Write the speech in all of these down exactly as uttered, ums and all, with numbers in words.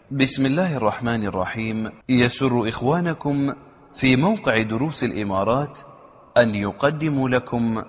بسم الله الرحمن الرحيم. يسر إخوانكم في موقع دروس الإمارات أن يقدموا لكم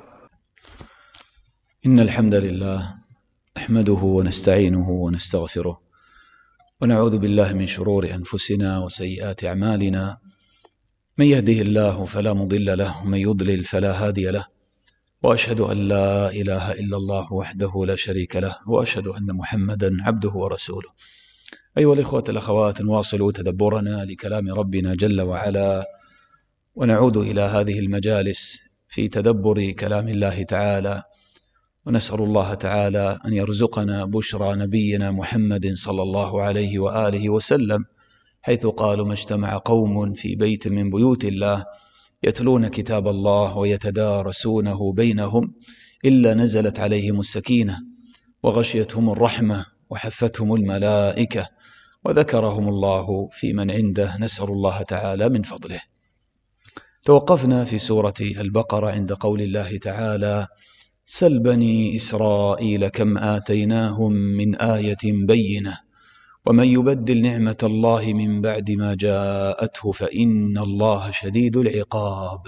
إن الحمد لله نحمده ونستعينه ونستغفره ونعوذ بالله من شرور أنفسنا وسيئات أعمالنا. من يهده الله فلا مضل له ومن يضلل فلا هادي له، وأشهد أن لا إله إلا الله وحده لا شريك له، وأشهد أن محمدا عبده ورسوله. أيها الإخوة الأخوات، نواصل تدبرنا لكلام ربنا جل وعلا، ونعود إلى هذه المجالس في تدبر كلام الله تعالى، ونسأل الله تعالى أن يرزقنا بشرى نبينا محمد صلى الله عليه وآله وسلم، حيث قالوا: ما اجتمع قوم في بيت من بيوت الله يتلون كتاب الله ويتدارسونه بينهم إلا نزلت عليهم السكينة وغشيتهم الرحمة وحفتهم الملائكة وذكرهم الله في من عنده. نسأل الله تعالى من فضله. توقفنا في سورة البقرة عند قول الله تعالى: سل بني إسرائيل كم آتيناهم من آية بينة ومن يبدل نعمة الله من بعد ما جاءته فإن الله شديد العقاب.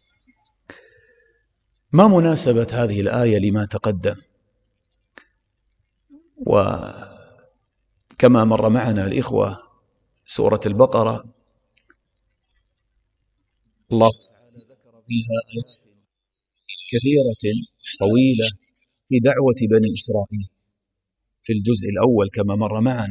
ما مناسبة هذه الآية لما تقدم؟ وكما مر معنا الإخوة، سورة البقرة الله تعالى ذكر فيها آيات كثيرة طويلة في دعوة بني إسرائيل في الجزء الأول كما مر معنا.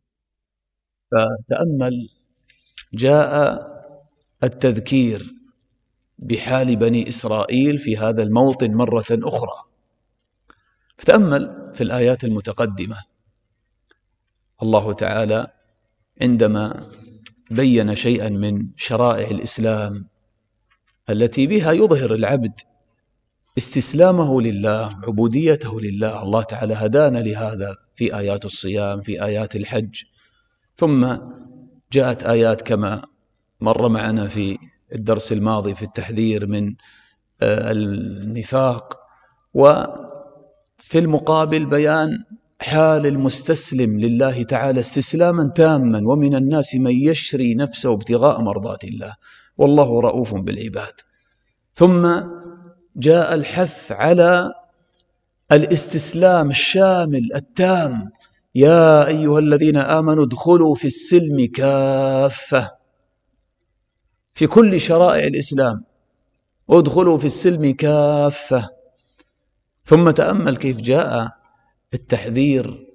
فتأمل، جاء التذكير بحال بني إسرائيل في هذا الموطن مرة أخرى. فتأمل في الآيات المتقدمة، الله تعالى عندما بين شيئا من شرائع الإسلام التي بها يظهر العبد استسلامه لله، عبوديته لله، الله تعالى هدانا لهذا في آيات الصيام، في آيات الحج، ثم جاءت آيات كما مر معنا في الدرس الماضي في التحذير من النفاق، وفي المقابل بيان حال المستسلم لله تعالى استسلاما تاما. ومن الناس من يشري نفسه ابتغاء مرضات الله والله رؤوف بالعباد. ثم جاء الحث على الاستسلام الشامل التام: يا أيها الذين آمنوا ادخلوا في السلم كافة، في كل شرائع الإسلام ادخلوا في السلم كافة. ثم تأمل كيف جاء التحذير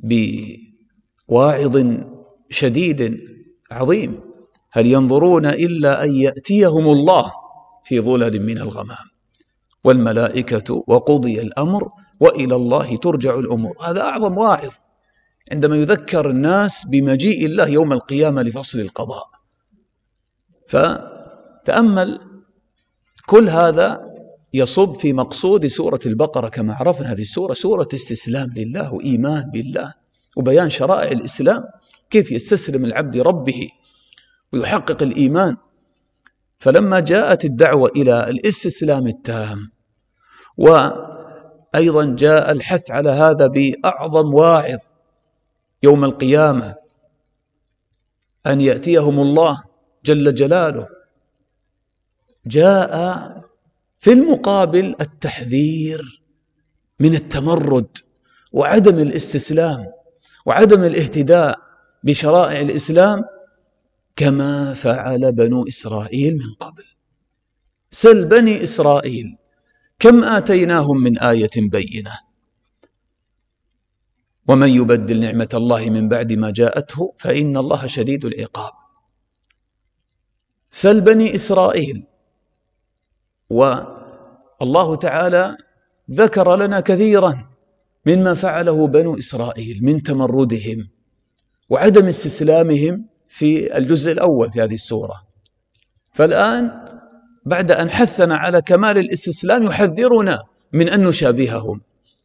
بواعظ شديد عظيم: هل ينظرون إلا أن يأتيهم الله في ظلل من الغمام والملائكة وقضي الأمر وإلى الله ترجع الأمور. هذا أعظم واعظ عندما يذكر الناس بمجيء الله يوم القيامة لفصل القضاء. فتأمل، كل هذا يصب في مقصود سورة البقرة. كما عرفنا، هذه السورة سورة استسلام لله وإيمان بالله وبيان شرائع الإسلام، كيف يستسلم العبد ربه ويحقق الإيمان. فلما جاءت الدعوة إلى الاستسلام التام، وأيضا جاء الحث على هذا بأعظم واعظ يوم القيامة، أن يأتيهم الله جل جلاله، جاء في المقابل التحذير من التمرد وعدم الاستسلام وعدم الاهتداء بشرائع الإسلام كما فعل بنو إسرائيل من قبل. سل بني إسرائيل كم آتيناهم من آية بينة ومن يبدل نعمة الله من بعد ما جاءته فإن الله شديد العقاب. سل بني إسرائيل، والله تعالى ذكر لنا كثيرا مما فعله بنو إسرائيل من تمردهم وعدم استسلامهم في الجزء الأول في هذه السورة. فالآن بعد أن حثنا على كمال الاستسلام يحذرنا من أن نشابههم،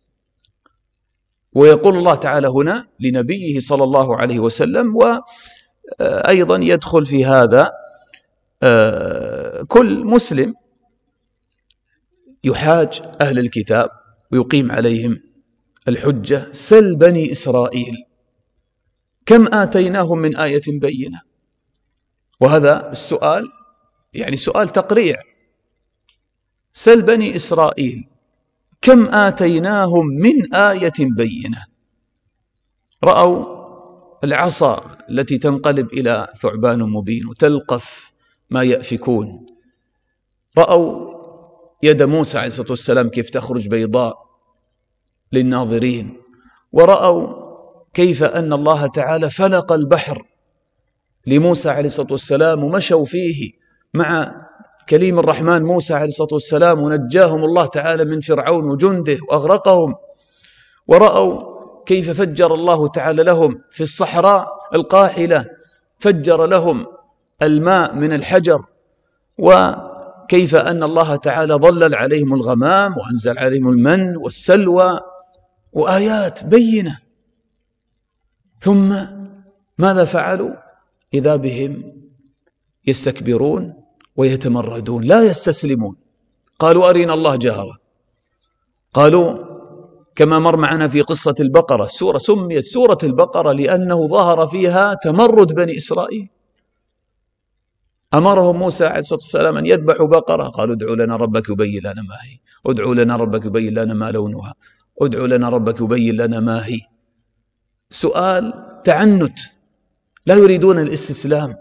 ويقول الله تعالى هنا لنبيه صلى الله عليه وسلم، وأيضا يدخل في هذا كل مسلم يحاج أهل الكتاب ويقيم عليهم الحجة: سل بني إسرائيل كم آتيناهم من آية بينة. وهذا السؤال يعني سؤال تقريع. سل بني إسرائيل كم آتيناهم من آية بينة. رأوا العصا التي تنقلب إلى ثعبان مبين وتلقف ما يأفكون، رأوا يد موسى عليه الصلاة والسلام كيف تخرج بيضاء للناظرين، ورأوا كيف أن الله تعالى فلق البحر لموسى عليه الصلاة والسلام ومشوا فيه مع كليم الرحمن موسى عليه الصلاة والسلام ونجاهم الله تعالى من فرعون وجنده وأغرقهم. ورأوا كيف فجر الله تعالى لهم في الصحراء القاحلة، فجر لهم الماء من الحجر، وكيف أن الله تعالى ظلل عليهم الغمام وأنزل عليهم المن والسلوى وآيات بينة. ثم ماذا فعلوا؟ إذا بهم يستكبرون ويتمردون، لا يستسلمون. قالوا أرنا الله جهرة. قالوا كما مر معنا في قصة البقرة، سورة سميت سورة البقرة لأنه ظهر فيها تمرد بني إسرائيل. أمرهم موسى عليه الصلاة والسلام أن يذبحوا بقرة، قالوا ادعوا لنا ربك يبين لنا ما هي، ادعوا لنا ربك يبين لنا ما لونها، ادعوا لنا ربك يبين لنا ما هي. سؤال تعنت، لا يريدون الاستسلام.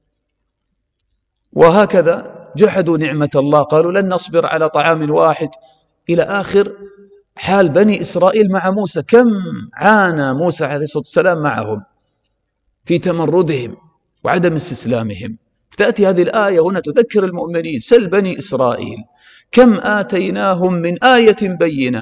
وهكذا جحدوا نعمة الله، قالوا لن نصبر على طعام واحد، إلى آخر حال بني إسرائيل مع موسى. كم عانى موسى عليه الصلاة والسلام معهم في تمردهم وعدم استسلامهم. تأتي هذه الآية هنا تذكر المؤمنين: سل بني إسرائيل كم آتيناهم من آية بينة.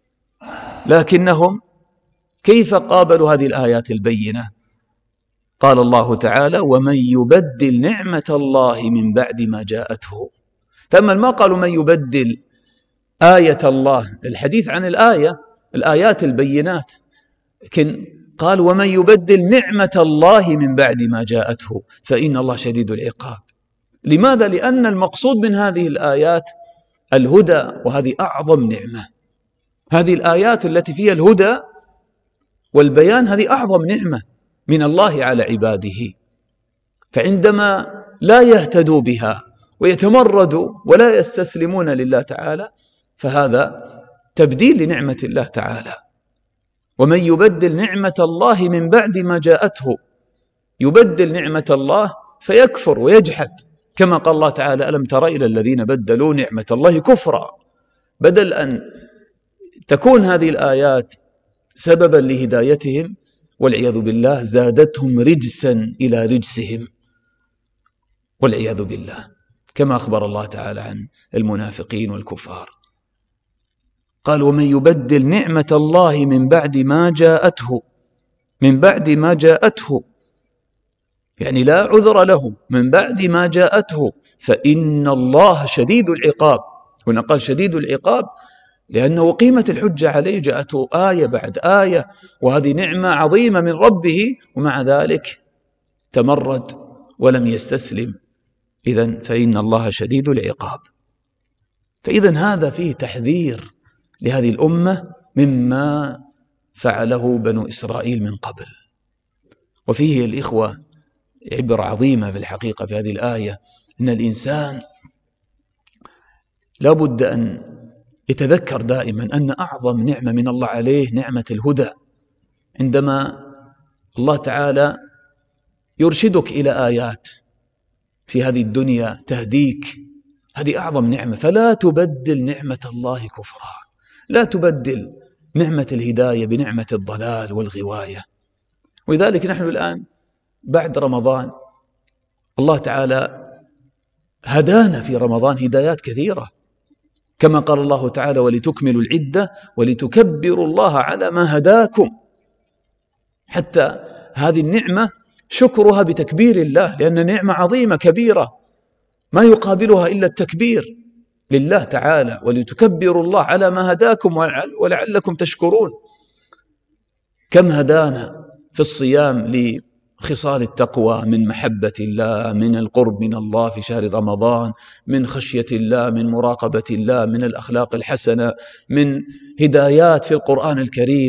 لكنهم كيف قابلوا هذه الآيات البينة؟ قال الله تعالى: ومن يبدل نعمة الله من بعد ما جاءته. فأما ما قالوا من يبدل آية الله، الحديث عن الآية الآيات البينات، لكن قال ومن يبدل نعمة الله من بعد ما جاءته فإن الله شديد العقاب. لماذا؟ لأن المقصود من هذه الآيات الهدى، وهذه أعظم نعمة. هذه الآيات التي فيها الهدى والبيان هذه أعظم نعمة من الله على عباده. فعندما لا يهتدوا بها ويتمردوا ولا يستسلمون لله تعالى فهذا تبديل لنعمة الله تعالى. ومن يبدل نعمة الله من بعد ما جاءته، يبدل نعمة الله فيكفر ويجحد، كما قال الله تعالى: ألم تر إلى الذين بدلوا نعمة الله كفرا. بدل أن تكون هذه الآيات سببا لهدايتهم والعياذ بالله زادتهم رجسا إلى رجسهم والعياذ بالله، كما أخبر الله تعالى عن المنافقين والكفار. قال ومن يبدل نعمة الله من بعد ما جاءته، من بعد ما جاءته يعني لا عذر له، من بعد ما جاءته فإن الله شديد العقاب. هنا قال شديد العقاب لأنه قيمت الحجة عليه، جاءته آية بعد آية، وهذه نعمة عظيمة من ربه، ومع ذلك تمرد ولم يستسلم. إذن فإن الله شديد العقاب. فإذن هذا فيه تحذير لهذه الأمة مما فعله بنو إسرائيل من قبل. وفيه الإخوة عبرة عظيمة في الحقيقة في هذه الآية، أن الإنسان لا بد أن يتذكر دائما أن أعظم نعمة من الله عليه نعمة الهدى. عندما الله تعالى يرشدك إلى آيات في هذه الدنيا تهديك، هذه أعظم نعمة. فلا تبدل نعمة الله كفرا، لا تبدل نعمة الهداية بنعمة الضلال والغواية. ولذلك نحن الآن بعد رمضان الله تعالى هدانا في رمضان هدايات كثيرة، كما قال الله تعالى: ولتكملوا العدة ولتكبروا الله على ما هداكم. حتى هذه النعمة شكرها بتكبير الله، لأن نعمة عظيمة كبيرة ما يقابلها إلا التكبير لله تعالى، ولتكبروا الله على ما هداكم ولعلكم تشكرون. كم هدانا في الصيام لخصال التقوى من محبة الله، من القرب من الله في شهر رمضان، من خشية الله، من مراقبة الله، من الأخلاق الحسنة، من هدايات في القرآن الكريم.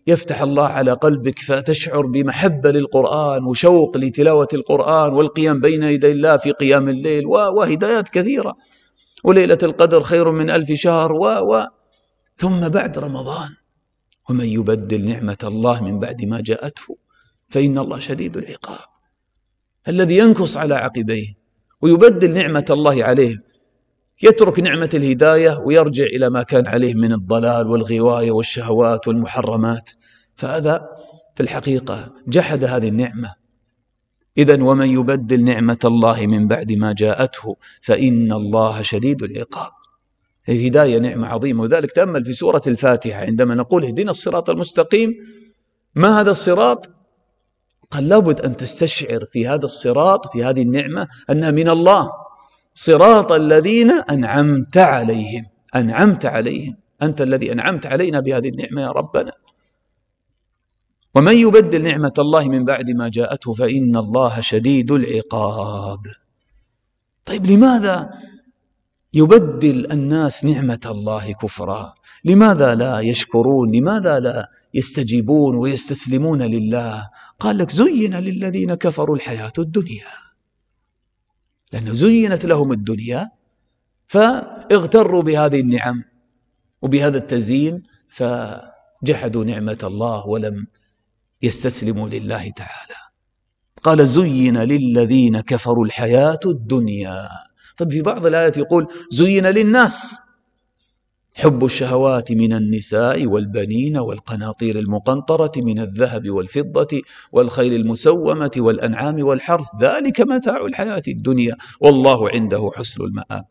يفتح الله على قلبك فتشعر بمحبة للقرآن وشوق لتلاوة القرآن والقيام بين يدي الله في قيام الليل وهدايات كثيرة، وليلة القدر خير من ألف شهر و و ثم بعد رمضان ومن يبدل نعمة الله من بعد ما جاءته فإن الله شديد العقاب. الذي ينكص على عقبيه ويبدل نعمة الله عليه، يترك نعمة الهداية ويرجع إلى ما كان عليه من الضلال والغواية والشهوات والمحرمات، فهذا في الحقيقة جحد هذه النعمة. إذن ومن يبدل نعمة الله من بعد ما جاءته فإن الله شديد العقاب. الهداية نعمة عظيمة، وذلك تأمل في سورة الفاتحة عندما نقول اهدنا الصراط المستقيم، ما هذا الصراط؟ قال لابد أن تستشعر في هذا الصراط، في هذه النعمة، أنها من الله، صراط الذين أنعمت عليهم. أنعمت عليهم، أنت الذي أنعمت علينا بهذه النعمة يا ربنا. ومن يبدل نعمة الله من بعد ما جاءته فإن الله شديد العقاب. طيب لماذا يبدل الناس نعمة الله كفرا؟ لماذا لا يشكرون؟ لماذا لا يستجيبون ويستسلمون لله؟ قال لك زين للذين كفروا الحياة الدنيا، لأنه زينت لهم الدنيا فاغتروا بهذه النعم وبهذا التزيين فجحدوا نعمة الله ولم يستسلموا لله تعالى. قال زين للذين كفروا الحياة الدنيا. طب في بعض الآيات يقول زين للناس حب الشهوات من النساء والبنين والقناطير المقنطرة من الذهب والفضة والخيل المسومة والأنعام والحرث ذلك متاع الحياة الدنيا والله عنده حسن المآب.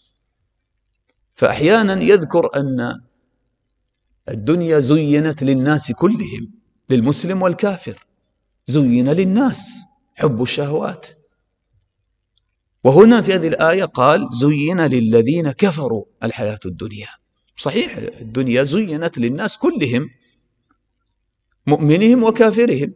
فأحيانا يذكر أن الدنيا زينت للناس كلهم، للمسلم والكافر، زين للناس حب الشهوات. وهنا في هذه الآية قال زين للذين كفروا الحياة الدنيا. صحيح الدنيا زينت للناس كلهم، مؤمنهم وكافرهم،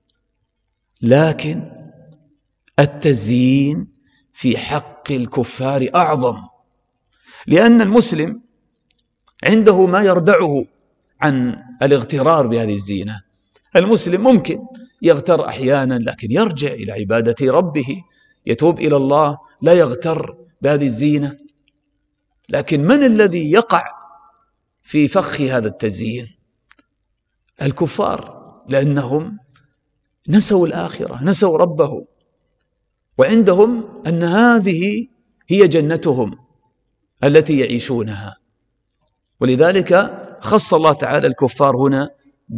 لكن التزيين في حق الكفار أعظم، لأن المسلم عنده ما يردعه عن الاغترار بهذه الزينة. المسلم ممكن يغتر أحيانا لكن يرجع إلى عبادة ربه، يتوب إلى الله، لا يغتر بهذه الزينة. لكن من الذي يقع في فخ هذا التزيين؟ الكفار، لأنهم نسوا الآخرة، نسوا ربه، وعندهم أن هذه هي جنتهم التي يعيشونها. ولذلك خص الله تعالى الكفار هنا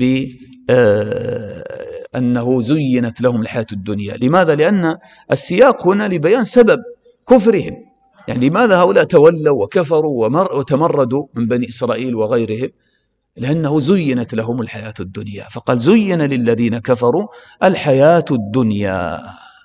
بأنه زينت لهم الحياة الدنيا. لماذا؟ لأن السياق هنا لبيان سبب كفرهم، يعني لماذا هؤلاء تولوا وكفروا وتمردوا من بني إسرائيل وغيرهم؟ لأنه زينت لهم الحياة الدنيا، فقال زين للذين كفروا الحياة الدنيا.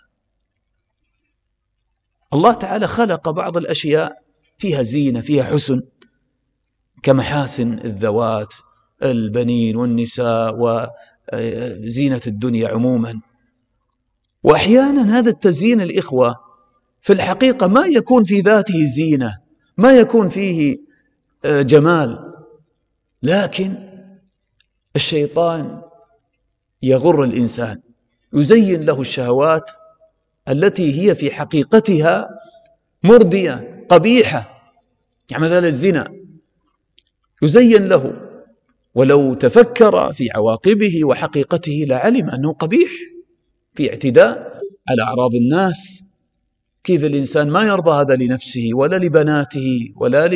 الله تعالى خلق بعض الأشياء فيها زينة، فيها حسن، كمحاسن الذوات، البنين والنساء وزينة الدنيا عموما. وأحيانا هذا التزيين الإخوة في الحقيقة ما يكون في ذاته زينة، ما يكون فيه جمال، لكن الشيطان يغر الإنسان، يزين له الشهوات التي هي في حقيقتها مردية قبيحة، يعني مثلا الزنا يزين له، ولو تفكر في عواقبه وحقيقته لعلم أنه قبيح، في اعتداء على أعراض الناس. كيف الإنسان ما يرضى هذا لنفسه ولا لبناته ولا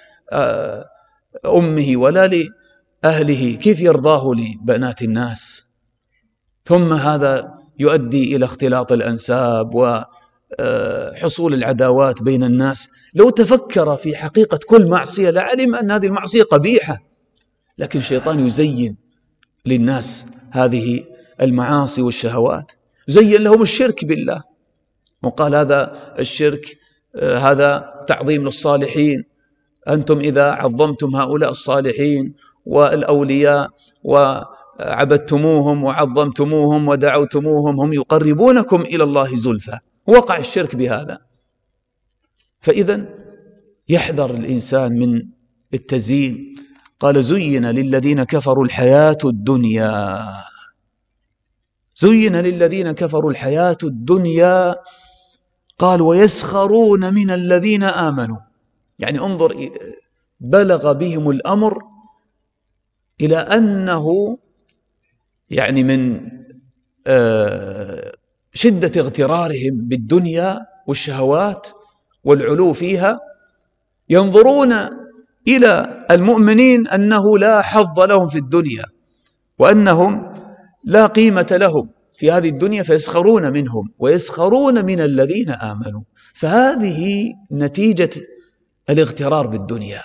لأمه ولا لأهله، كيف يرضاه لبنات الناس؟ ثم هذا يؤدي إلى اختلاط الأنساب وحصول العداوات بين الناس. لو تفكر في حقيقة كل معصية لعلم أن هذه المعصية قبيحة، لكن الشيطان يزين للناس هذه المعاصي والشهوات. زين لهم الشرك بالله، وقال هذا الشرك هذا تعظيم للصالحين، أنتم إذا عظمتم هؤلاء الصالحين والأولياء وعبدتموهم وعظمتموهم ودعوتموهم هم يقربونكم إلى الله زلفى. وقع الشرك بهذا. فإذا يحذر الإنسان من التزيين قال زين للذين كفروا الحياة الدنيا، زين للذين كفروا الحياة الدنيا، قال ويسخرون من الذين آمنوا. يعني انظر، بلغ بهم الأمر إلى أنه يعني من شدة اغترارهم بالدنيا والشهوات والعلو فيها ينظرون إلى المؤمنين أنه لا حظ لهم في الدنيا، وأنهم لا قيمة لهم في هذه الدنيا، فيسخرون منهم ويسخرون من الذين آمنوا. فهذه نتيجة الاغترار بالدنيا.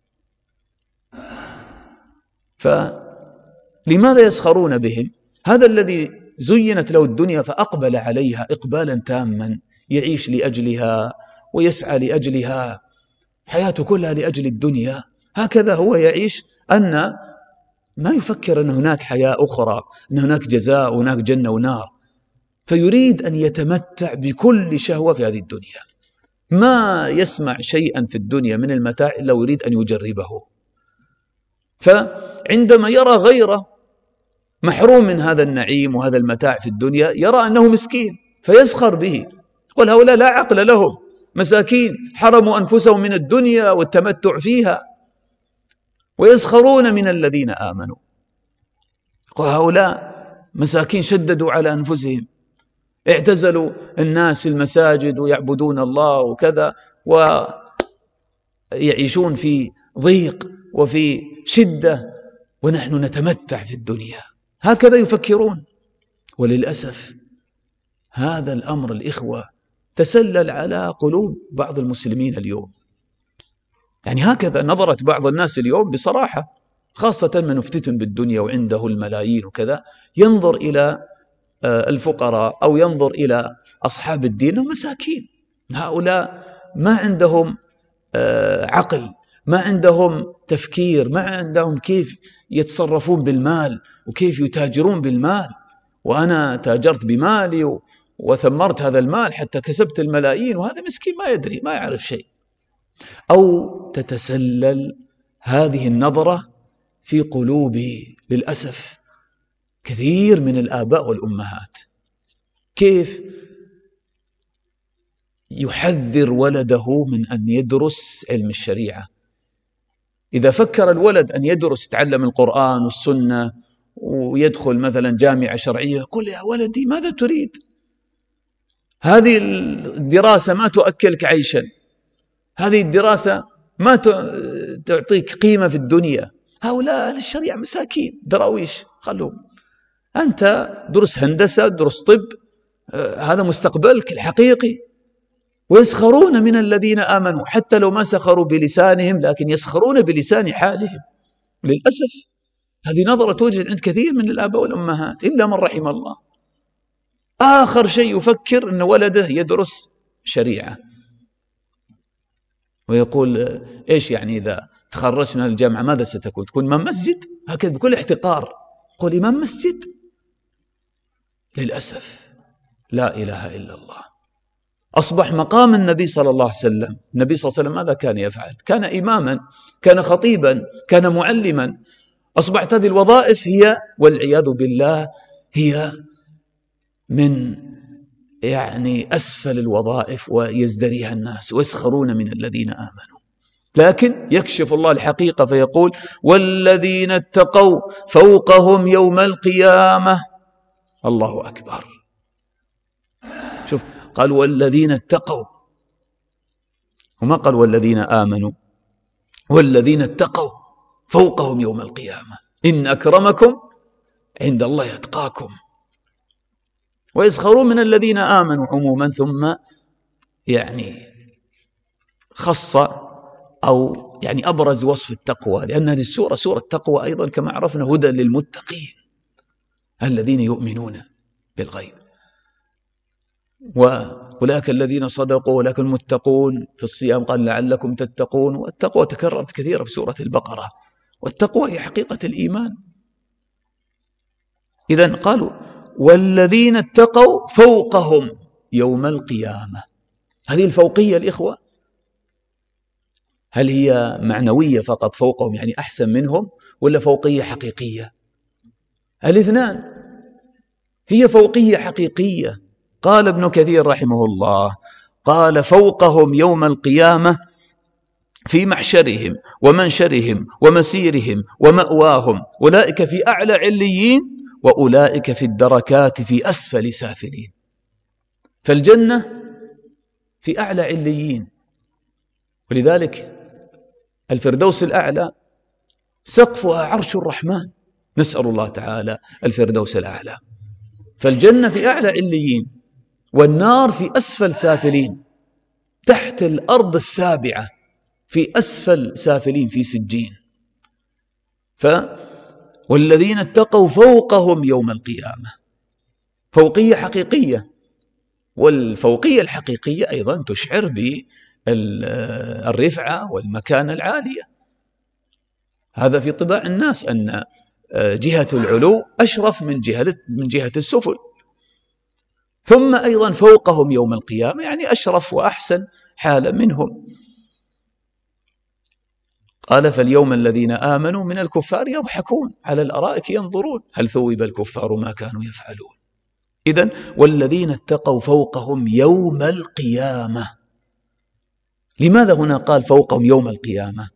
فلماذا يسخرون بهم؟ هذا الذي زينت له الدنيا فأقبل عليها إقبالا تاما، يعيش لأجلها ويسعى لأجلها، حياته كلها لأجل الدنيا، هكذا هو يعيش، أن ما يفكر أن هناك حياة أخرى، أن هناك جزاء وهناك جنة ونار، فيريد أن يتمتع بكل شهوة في هذه الدنيا، ما يسمع شيئا في الدنيا من المتاع إلا ويريد أن يجربه. فعندما يرى غيره محروم من هذا النعيم وهذا المتاع في الدنيا يرى أنه مسكين فيسخر به، يقول هؤلاء لا عقل لهم، مساكين حرموا أنفسهم من الدنيا والتمتع فيها. ويسخرون من الذين آمنوا، وهؤلاء مساكين شددوا على أنفسهم، اعتزلوا الناس المساجد ويعبدون الله وكذا، ويعيشون في ضيق وفي شدة، ونحن نتمتع في الدنيا. هكذا يفكرون. وللأسف هذا الأمر الإخوة تسلل على قلوب بعض المسلمين اليوم. يعني هكذا نظرت بعض الناس اليوم بصراحة، خاصة من افتتن بالدنيا وعنده الملايين وكذا، ينظر إلى الفقراء أو ينظر إلى أصحاب الدين مساكين، هؤلاء ما عندهم عقل، ما عندهم تفكير، ما عندهم كيف يتصرفون بالمال وكيف يتاجرون بالمال، وأنا تاجرت بمالي وثمرت هذا المال حتى كسبت الملايين، وهذا مسكين ما يدري، ما يعرف شيء. أو تتسلل هذه النظرة في قلوب للأسف كثير من الآباء والأمهات، كيف يحذر ولده من أن يدرس علم الشريعة. إذا فكر الولد أن يدرس يتعلم القرآن والسنة ويدخل مثلا جامعة شرعية، يقول يا ولدي ماذا تريد؟ هذه الدراسة ما تؤكلك عيشا، هذه الدراسة ما تعطيك قيمة في الدنيا، هؤلاء أهل الشريعة مساكين دراويش، خلوهم، أنت درس هندسة، درس طب، آه هذا مستقبلك الحقيقي. ويسخرون من الذين آمنوا، حتى لو ما سخروا بلسانهم لكن يسخرون بلسان حالهم. للأسف هذه نظرة توجد عند كثير من الآباء والأمهات إلا من رحم الله. آخر شيء يفكر أن ولده يدرس شريعة، ويقول إيش يعني إذا تخرجنا الجامعة ماذا ستكون؟ تكون إمام مسجد؟ هكذا بكل احتقار قل إمام مسجد. للأسف لا إله إلا الله. أصبح مقام النبي صلى الله عليه وسلم، النبي صلى الله عليه وسلم ماذا كان يفعل؟ كان إماما، كان خطيبا، كان معلما. أصبحت هذه الوظائف هي والعياذ بالله هي من يعني أسفل الوظائف ويزدريها الناس، ويسخرون من الذين آمنوا. لكن يكشف الله الحقيقة فيقول والذين اتقوا فوقهم يوم القيامة. الله أكبر. شوف، قال والذين اتقوا، وما قال والذين آمنوا، والذين اتقوا فوقهم يوم القيامة إن أكرمكم عند الله يتقاكم. ويسخرون من الذين آمنوا عموما، ثم يعني خص أو يعني أبرز وصف التقوى، لأن هذه السورة سورة التقوى أيضا كما عرفنا، هدى للمتقين الذين يؤمنون بالغيب. وأولئك الذين صدقوا ولكن المتقون في الصيام قال لعلكم تتقون. والتقوى تكررت كثيرا في سورة البقرة، والتقوى هي حقيقة الإيمان. إذن قالوا والذين اتقوا فوقهم يوم القيامة. هذه الفوقية الإخوة، هل هي معنوية فقط فوقهم يعني أحسن منهم، ولا فوقية حقيقية؟ الاثنان. هي فوقية حقيقية. قال ابن كثير رحمه الله، قال: فوقهم يوم القيامة في محشرهم ومنشرهم ومسيرهم ومأواهم، أولئك في أعلى عليين وأولئك في الدركات في أسفل سافلين. فالجنة في أعلى عليين، ولذلك الفردوس الأعلى سقفها عرش الرحمن، نسأل الله تعالى الفردوس الأعلى. فالجنة في أعلى عليين، والنار في أسفل سافلين، تحت الأرض السابعة في أسفل سافلين في سجين. ف والذين اتقوا فوقهم يوم القيامة، فوقية حقيقية. والفوقية الحقيقية أيضا تشعر بالرفعة والمكانة العالية. هذا في طباع الناس، أن جهة العلو أشرف من جهة من جهة السفل. ثم أيضا فوقهم يوم القيامة يعني أشرف وأحسن حالا منهم. قال: فاليوم الذين آمنوا من الكفار يضحكون على الأرائك ينظرون هل ثوب الكفار ما كانوا يفعلون. إذن والذين اتقوا فوقهم يوم القيامة. لماذا هنا قال فوقهم يوم القيامة؟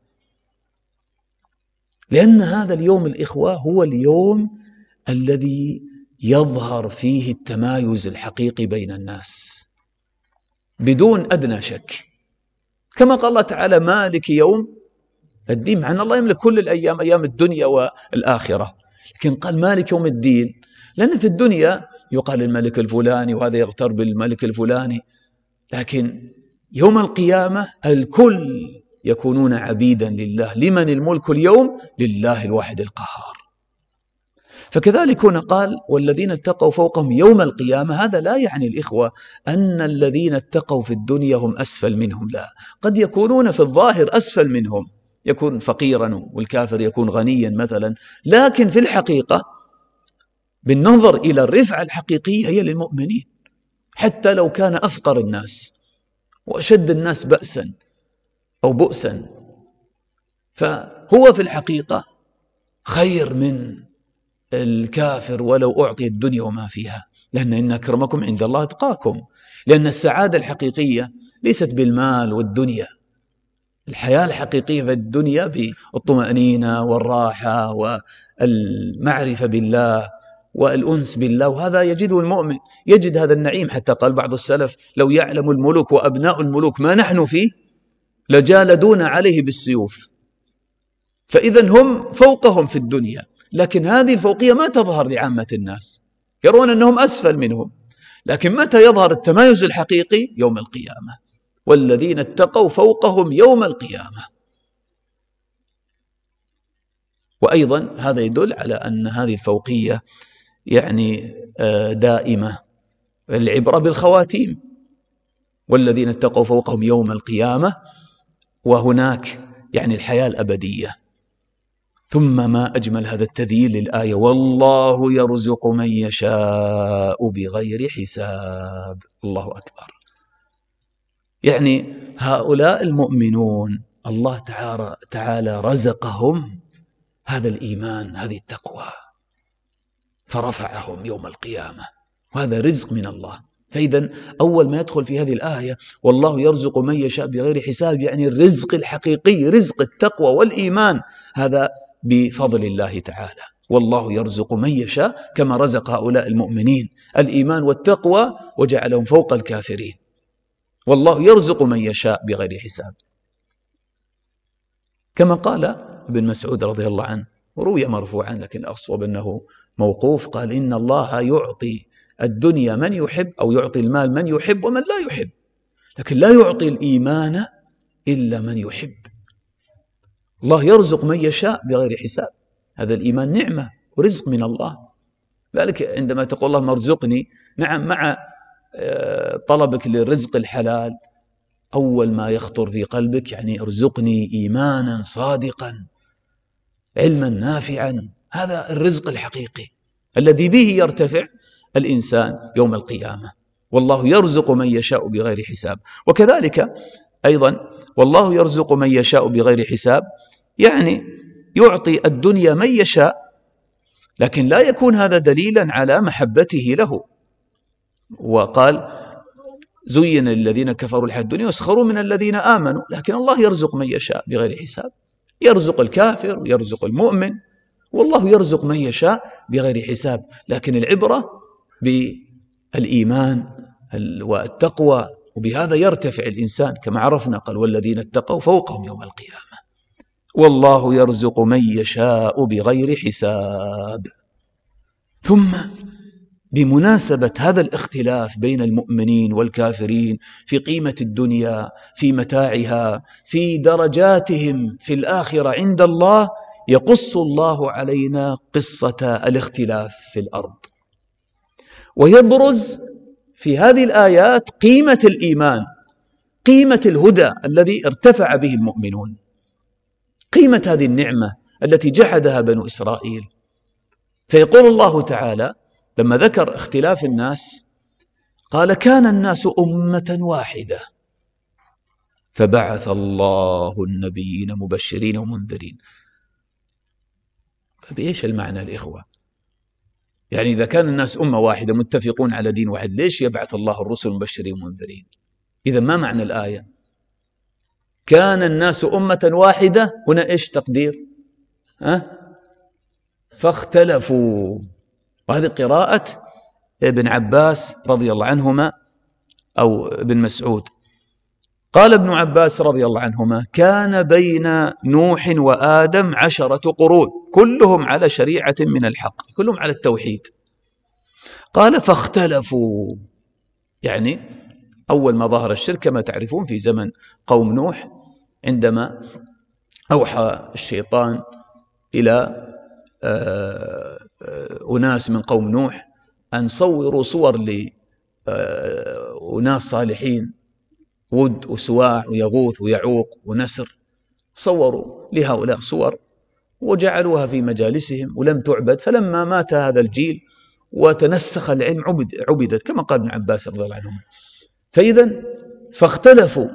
لأن هذا اليوم الإخوة هو اليوم الذي يظهر فيه التمايز الحقيقي بين الناس بدون أدنى شك، كما قال الله تعالى: مالك يوم الدين، مع أن الله يملك كل الأيام، أيام الدنيا والآخرة، لكن قال مالك يوم الدين، لأن في الدنيا يقال الملك الفلاني وهذا يغتر بالملك الفلاني، لكن يوم القيامة الكل يكونون عبيدا لله. لمن الملك اليوم؟ لله الواحد القهار. فكذلك هنا قال: والذين اتقوا فوقهم يوم القيامة. هذا لا يعني الإخوة أن الذين اتقوا في الدنيا هم أسفل منهم، لا، قد يكونون في الظاهر أسفل منهم، يكون فقيرا والكافر يكون غنيا مثلا، لكن في الحقيقة بالنظر إلى الرفعة الحقيقية هي للمؤمنين، حتى لو كان أفقر الناس وأشد الناس بأسا أو بؤسا، فهو في الحقيقة خير من الكافر ولو أعطي الدنيا وما فيها، لأن إن أكرمكم عند الله أتقاكم. لأن السعادة الحقيقية ليست بالمال والدنيا، الحياة الحقيقية في الدنيا بالطمأنينة والراحة والمعرفة بالله والأنس بالله، وهذا يجده المؤمن، يجد هذا النعيم. حتى قال بعض السلف: لو يعلم الملوك وأبناء الملوك ما نحن فيه لجالدون عليه بالسيوف. فإذا هم فوقهم في الدنيا، لكن هذه الفوقية ما تظهر لعامة الناس، يرون أنهم أسفل منهم، لكن متى يظهر التمايز الحقيقي؟ يوم القيامة. والذين اتقوا فوقهم يوم القيامة. وأيضا هذا يدل على أن هذه الفوقية يعني دائمة، العبرة بالخواتيم. والذين اتقوا فوقهم يوم القيامة، وهناك يعني الحياة الأبدية. ثم ما أجمل هذا التذييل للآية: والله يرزق من يشاء بغير حساب. الله أكبر. يعني هؤلاء المؤمنون الله تعالى رزقهم هذا الإيمان، هذه التقوى، فرفعهم يوم القيامة، وهذا رزق من الله. فإذا أول ما يدخل في هذه الآية والله يرزق من يشاء بغير حساب، يعني الرزق الحقيقي، رزق التقوى والإيمان، هذا بفضل الله تعالى. والله يرزق من يشاء كما رزق هؤلاء المؤمنين الإيمان والتقوى وجعلهم فوق الكافرين. والله يرزق من يشاء بغير حساب، كما قال ابن مسعود رضي الله عنه، وروي مرفوعا لكن الأصوب أنه موقوف، قال: إن الله يعطي الدنيا من يحب، أو يعطي المال من يحب ومن لا يحب، لكن لا يعطي الإيمان إلا من يحب. الله يرزق من يشاء بغير حساب، هذا الإيمان نعمة ورزق من الله. ذلك عندما تقول اللهم ارزقني، نعم، مع طلبك للرزق الحلال أول ما يخطر في قلبك يعني ارزقني إيمانا صادقا، علما نافعا، هذا الرزق الحقيقي الذي به يرتفع الإنسان يوم القيامة. والله يرزق من يشاء بغير حساب. وكذلك أيضا والله يرزق من يشاء بغير حساب، يعني يعطي الدنيا من يشاء، لكن لا يكون هذا دليلا على محبته له. وقال زين للذين كفروا الحياة الدنيا واسخروا من الذين آمنوا، لكن الله يرزق من يشاء بغير حساب، يرزق الكافر ويرزق المؤمن، والله يرزق من يشاء بغير حساب. لكن العبرة بالإيمان والتقوى، وبهذا يرتفع الإنسان كما عرفنا. قال والذين اتقوا فوقهم يوم القيامة، والله يرزق من يشاء بغير حساب. ثم بمناسبة هذا الاختلاف بين المؤمنين والكافرين في قيمة الدنيا، في متاعها، في درجاتهم في الآخرة عند الله، يقص الله علينا قصة الاختلاف في الأرض، ويبرز في هذه الآيات قيمة الإيمان، قيمة الهدى الذي ارتفع به المؤمنون، قيمة هذه النعمة التي جحدها بنو إسرائيل. فيقول الله تعالى لما ذكر اختلاف الناس قال كان الناس أمة واحدة فبعث الله النبيين مبشرين ومنذرين. فبإيش المعنى الإخوة؟ يعني إذا كان الناس أمة واحدة متفقون على دين واحد، ليش يبعث الله الرسل مبشرين ومنذرين؟ إذا ما معنى الآية؟ كان الناس أمة واحدة، هنا إيش تقدير؟ ها؟ فاختلفوا. وهذه قراءة ابن عباس رضي الله عنهما أو ابن مسعود. قال ابن عباس رضي الله عنهما كان بين نوح وآدم عشرة قرون كلهم على شريعة من الحق، كلهم على التوحيد. قال فاختلفوا، يعني أول ما ظهر الشرك كما تعرفون في زمن قوم نوح، عندما أوحى الشيطان إلى أناس من قوم نوح أن صوروا صور لأناس صالحين، ود وسواع ويغوث ويعوق ونسر، صوروا لهؤلاء صور وجعلوها في مجالسهم ولم تعبد. فلما مات هذا الجيل وتنسخ العلم عبد عبدت كما قال ابن عباس رضي الله عنهما. فإذا فاختلفوا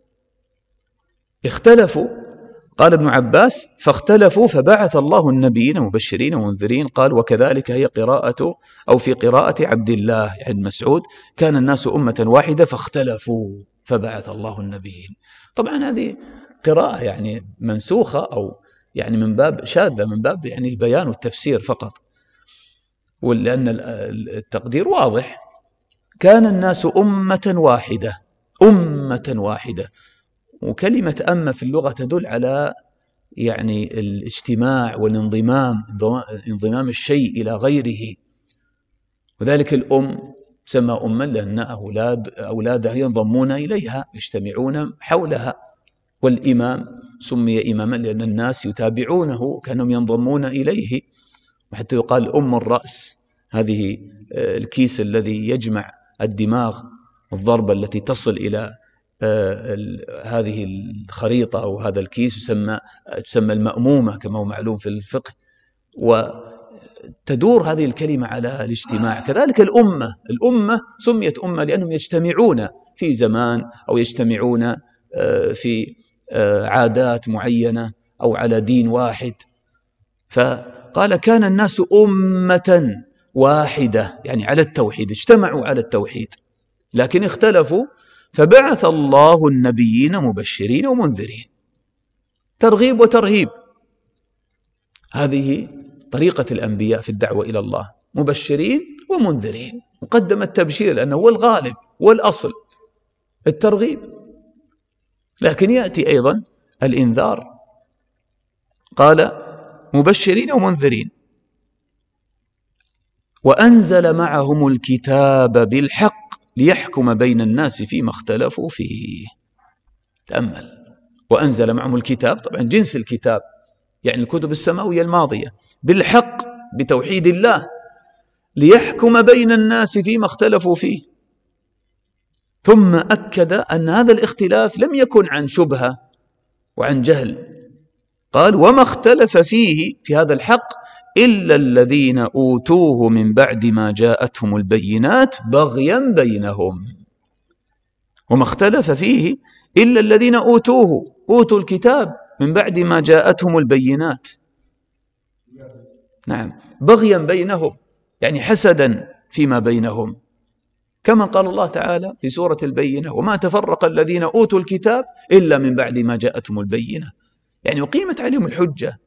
اختلفوا قال ابن عباس فاختلفوا فبعث الله النبيين مبشرين ومنذرين. قال وكذلك هي قراءة أو في قراءة عبد الله يعني مسعود كان الناس أمة واحدة فاختلفوا فبعث الله النبيين. طبعا هذه قراءة يعني منسوخة أو يعني من باب شاذة، من باب يعني البيان والتفسير فقط، ولأن التقدير واضح. كان الناس أمة واحدة، أمة واحدة. وكلمة أمة في اللغة تدل على يعني الاجتماع والانضمام، انضمام الشيء إلى غيره. وذلك الأم تسمى أما لأن أولاد أولادها ينضمون إليها يجتمعون حولها. والإمام سمي إماما لأن الناس يتابعونه كأنهم ينضمون إليه. وحتى يقال أم الرأس، هذه الكيس الذي يجمع الدماغ، الضربة التي تصل إلى هذه الخريطة أو هذا الكيس يسمى تسمى المأمومة كما هو معلوم في الفقه. وتدور هذه الكلمة على الاجتماع. كذلك الأمة، الأمة سميت أمة لأنهم يجتمعون في زمان أو يجتمعون في عادات معينة أو على دين واحد. فقال كان الناس أمة واحدة يعني على التوحيد، اجتمعوا على التوحيد لكن اختلفوا فبعث الله النبيين مبشرين ومنذرين، ترغيب وترهيب. هذه طريقة الأنبياء في الدعوة إلى الله، مبشرين ومنذرين. مقدم التبشير لأنه هو الغالب والأصل، الترغيب، لكن يأتي أيضا الإنذار. قال مبشرين ومنذرين وأنزل معهم الكتاب بالحق ليحكم بين الناس فيما اختلفوا فيه. تأمل، وأنزل معهم الكتاب، طبعا جنس الكتاب يعني الكتب السماوية الماضية، بالحق بتوحيد الله، ليحكم بين الناس فيما اختلفوا فيه. ثم أكد أن هذا الاختلاف لم يكن عن شبهة وعن جهل. قال وما اختلف فيه في هذا الحق إلا الذين أوتوه من بعد ما جاءتهم البينات بغيا بينهم. وما اختلف فيه إلا الذين أوتوه أوتوا الكتاب من بعد ما جاءتهم البينات. نعم، بغيا بينهم، يعني حسدا فيما بينهم، كما قال الله تعالى في سورة البينة: وما تفرق الذين أوتوا الكتاب إلا من بعد ما جاءتهم البينة، يعني أقيمت عليهم الحجة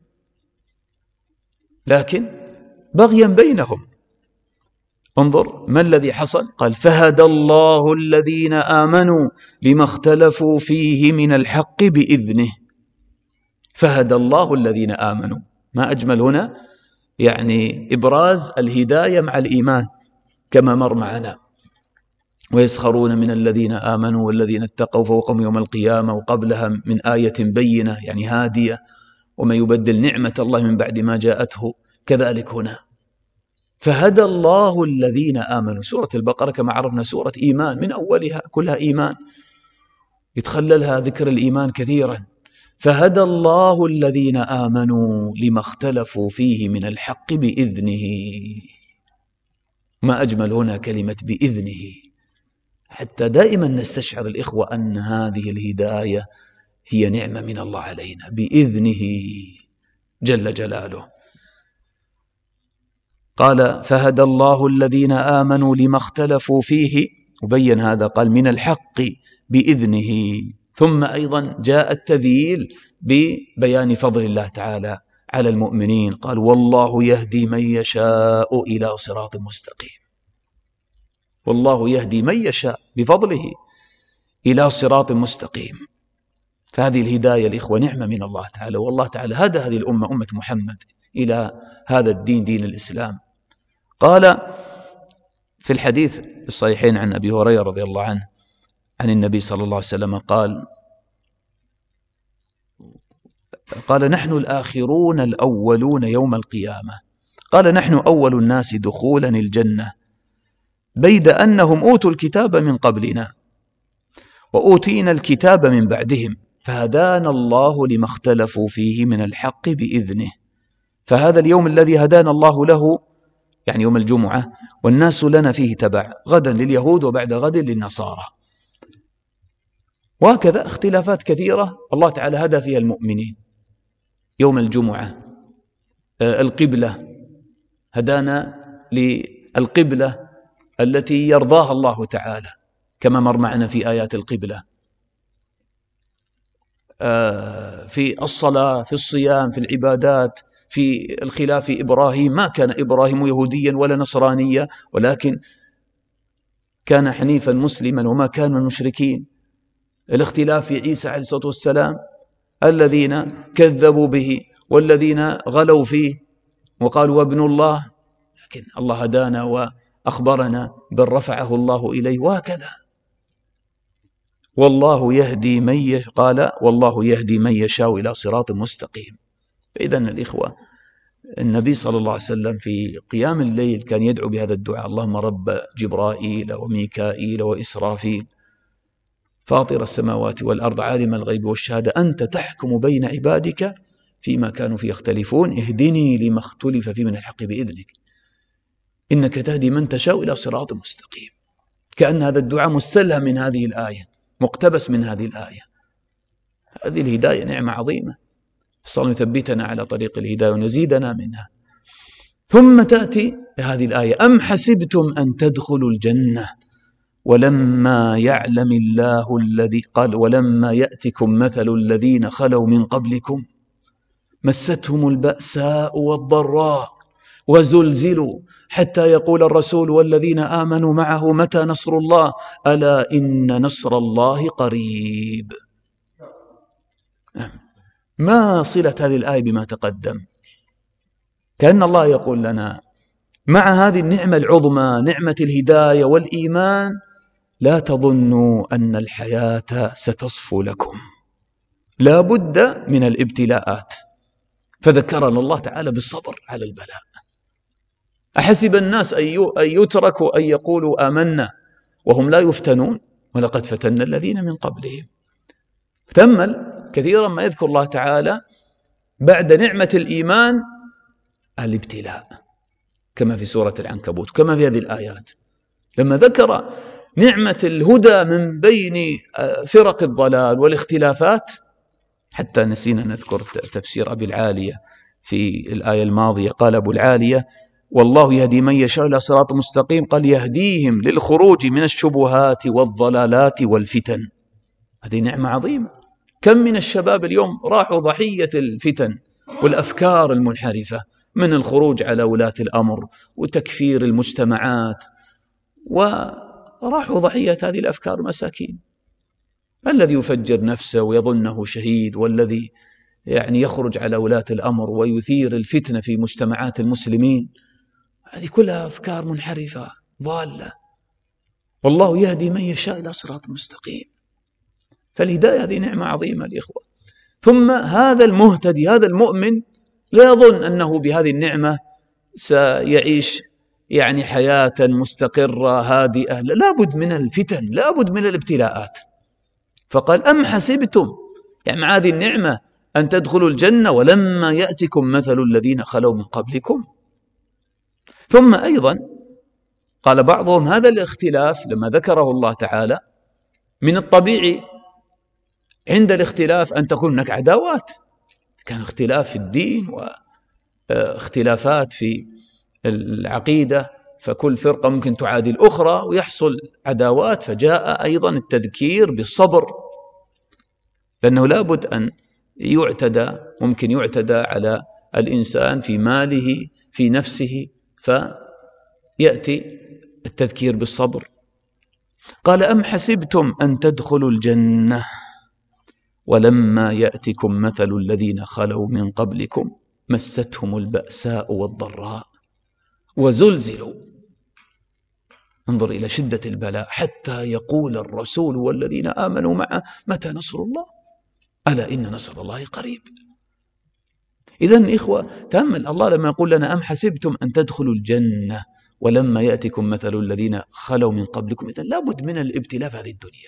لكن بغيا بينهم. انظر ما الذي حصل، قال: فهدى الله الذين آمنوا لما اختلفوا فيه من الحق بإذنه. فهدى الله الذين آمنوا، ما أجمل هنا يعني إبراز الهداية مع الإيمان كما مر معنا: ويسخرون من الذين آمنوا والذين اتقوا فوقهم يوم القيامة، وقبلها من آية بينة يعني هادية: ومن يبدل نعمة الله من بعد ما جاءته. كذلك هنا فهدى الله الذين آمنوا. سورة البقرة كما عرفنا سورة إيمان من أولها، كلها إيمان، يتخللها ذكر الإيمان كثيرا. فهدى الله الذين آمنوا لما اختلفوا فيه من الحق بإذنه. ما أجمل هنا كلمة بإذنه، حتى دائما نستشعر الإخوة أن هذه الهداية هي نعمة من الله علينا، بإذنه جل جلاله. قال: فهدى الله الذين آمنوا لما اختلفوا فيه، وبين هذا قال من الحق بإذنه. ثم أيضا جاء التذييل ببيان فضل الله تعالى على المؤمنين، قال: والله يهدي من يشاء إلى صراط مستقيم. والله يهدي من يشاء بفضله إلى صراط مستقيم. فهذه الهداية الإخوة نعمة من الله تعالى، والله تعالى هدى هذه الأمة أمة محمد إلى هذا الدين، دين الإسلام. قال في الحديث الصحيحين عن أبي هريرة رضي الله عنه عن النبي صلى الله عليه وسلم قال: قال: نحن الآخرون الأولون يوم القيامة. قال: نحن أول الناس دخولا الجنة، بيد أنهم أوتوا الكتاب من قبلنا وأوتينا الكتاب من بعدهم، فهدانا الله لما اختلفوا فيه من الحق بإذنه. فهذا اليوم الذي هدانا الله له يعني يوم الجمعة، والناس لنا فيه تبع، غدا لليهود وبعد غد للنصارى، وهكذا اختلافات كثيرة الله تعالى هدى فيها المؤمنين. يوم الجمعة القبلة، هدانا للقبلة التي يرضاها الله تعالى كما مر معنا في آيات القبلة، في الصلاة، في الصيام، في العبادات، في الخلاف في إبراهيم. ما كان إبراهيم يهوديا ولا نصرانيا، ولكن كان حنيفا مسلما وما كان من المشركين. الاختلاف في عيسى عليه الصلاة والسلام، الذين كذبوا به والذين غلوا فيه وقالوا ابن الله، لكن الله هدانا وأخبرنا بل رفعه الله إليه، وهكذا. والله يهدي من يش... قال: والله يهدي من يشاء إلى صراط مستقيم. فإذن الإخوة، النبي صلى الله عليه وسلم في قيام الليل كان يدعو بهذا الدعاء: اللهم رب جبرائيل وميكائيل وإسرافيل فاطر السماوات والأرض عالم الغيب والشهادة أنت تحكم بين عبادك فيما كانوا فيه يختلفون اهدني لما اختلف فيه من الحق بإذنك إنك تهدي من تشاء إلى صراط مستقيم. كأن هذا الدعاء مستلهم من هذه الآية، مقتبس من هذه الآية. هذه الهداية نعمة عظيمة، صلى يثبتنا على طريق الهداية ونزيدنا منها. ثم تأتي هذه الآية: أم حسبتم أن تدخلوا الجنة ولما يعلم الله الذي قال ولما يأتكم مثل الذين خلوا من قبلكم مستهم البأساء والضراء وزلزلوا حتى يقول الرسول والذين آمنوا معه متى نصر الله ألا إن نصر الله قريب. ما صلة هذه الآية بما تقدم؟ كأن الله يقول لنا مع هذه النعمة العظمى، نعمة الهداية والإيمان، لا تظنوا أن الحياة ستصفو لكم، لا بد من الابتلاءات. فذكرنا الله تعالى بالصبر على البلاء. أحسب الناس أن يتركوا أن يقولوا آمنا وهم لا يفتنون ولقد فتنا الذين من قبلهم. تأمل كثيرا ما يذكر الله تعالى بعد نعمة الإيمان الابتلاء، كما في سورة العنكبوت كما في هذه الآيات. لما ذكر نعمة الهدى من بين فرق الضلال والاختلافات. حتى نسينا نذكر تفسير أبي العالية في الآية الماضية، قال أبو العالية: والله يهدي من يشاء إلى صراط مستقيم، قال يهديهم للخروج من الشبهات والضلالات والفتن. هذه نعمة عظيمة. كم من الشباب اليوم راحوا ضحية الفتن والأفكار المنحرفة، من الخروج على ولاة الأمر وتكفير المجتمعات، وراحوا ضحية هذه الأفكار مساكين. الذي يفجر نفسه ويظنه شهيد، والذي يعني يخرج على ولاة الأمر ويثير الفتنة في مجتمعات المسلمين، هذه كلها أفكار منحرفة ضالة. والله يهدي من يشاء إلى صراط مستقيم. فالهداية هذه نعمة عظيمة الإخوة. ثم هذا المهتدي، هذا المؤمن، لا يظن أنه بهذه النعمة سيعيش يعني حياة مستقرة هادئة، لابد من الفتن، لابد من الابتلاءات. فقال: أم حسبتم، يعني مع هذه النعمة، أن تدخلوا الجنة ولما يأتكم مثل الذين خلوا من قبلكم. ثم أيضا قال بعضهم: هذا الاختلاف لما ذكره الله تعالى، من الطبيعي عند الاختلاف أن تكون هناك عداوات. كان اختلاف في الدين واختلافات في العقيدة، فكل فرقة ممكن تعادي الأخرى ويحصل عداوات. فجاء أيضا التذكير بالصبر، لأنه لابد أن يعتدى، ممكن يعتدى على الإنسان في ماله في نفسه، فيأتي التذكير بالصبر. قال: أم حسبتم أن تدخلوا الجنة ولما يأتكم مثل الذين خلوا من قبلكم مستهم البأساء والضراء وزلزلوا. انظر إلى شدة البلاء، حتى يقول الرسول والذين آمنوا معه: متى نصر الله؟ ألا إن نصر الله قريب. إذن إخوة، تأمل الله لما يقول لنا: أم حسبتم أن تدخلوا الجنة ولما يأتكم مثل الذين خلوا من قبلكم. إذن لابد من الابتلاء في هذه الدنيا،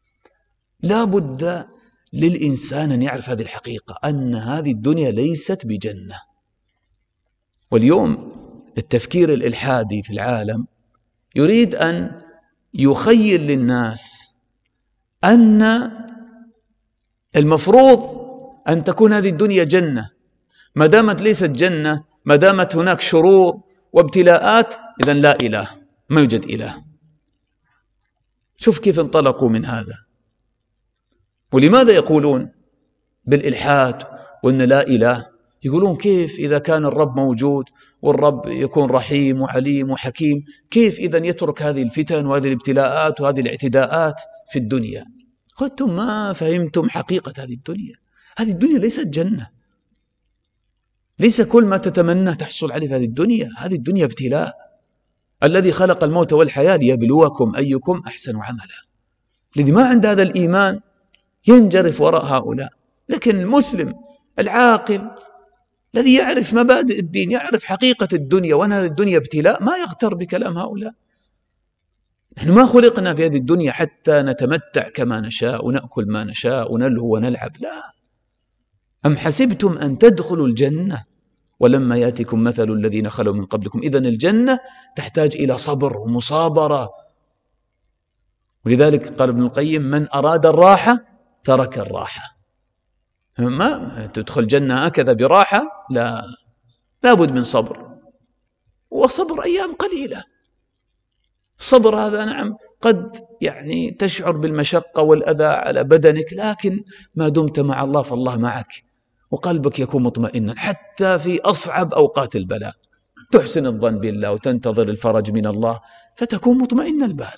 لابد للإنسان أن يعرف هذه الحقيقة، أن هذه الدنيا ليست بجنة. واليوم التفكير الإلحادي في العالم يريد أن يخيل للناس أن المفروض أن تكون هذه الدنيا جنة. ما دامت ليست جنة، ما دامت هناك شرور وابتلاءات، إذن لا إله، ما يوجد إله. شوف كيف انطلقوا من هذا. ولماذا يقولون بالإلحاد وأن لا إله؟ يقولون: كيف إذا كان الرب موجود والرب يكون رحيم وعليم وحكيم، كيف إذن يترك هذه الفتن وهذه الابتلاءات وهذه الاعتداءات في الدنيا؟ أنتم ما فهمتم حقيقة هذه الدنيا. هذه الدنيا ليست جنة، ليس كل ما تتمنى تحصل عليه في هذه الدنيا. هذه الدنيا ابتلاء. الذي خلق الموت والحياة ليبلوكم أيكم أحسن عملا. الذي ما عند هذا الإيمان ينجرف وراء هؤلاء. لكن المسلم العاقل الذي يعرف مبادئ الدين، يعرف حقيقة الدنيا وأن هذه الدنيا ابتلاء، ما يغتر بكلام هؤلاء. نحن ما خلقنا في هذه الدنيا حتى نتمتع كما نشاء ونأكل ما نشاء ونلهو ونلعب، لا. أم حسبتم أن تدخلوا الجنة ولما يأتكم مثل الذين خلوا من قبلكم. إذن الجنة تحتاج إلى صبر ومصابرة. ولذلك قال ابن القيم: من أراد الراحة ترك الراحة. ما تدخل جنة هكذا براحة، لا، لابد من صبر، وصبر أيام قليلة. صبر هذا نعم قد يعني تشعر بالمشقة والأذى على بدنك، لكن ما دمت مع الله فالله معك، وقلبك يكون مطمئنا حتى في أصعب أوقات البلاء. تحسن الظن بالله وتنتظر الفرج من الله فتكون مطمئن البال.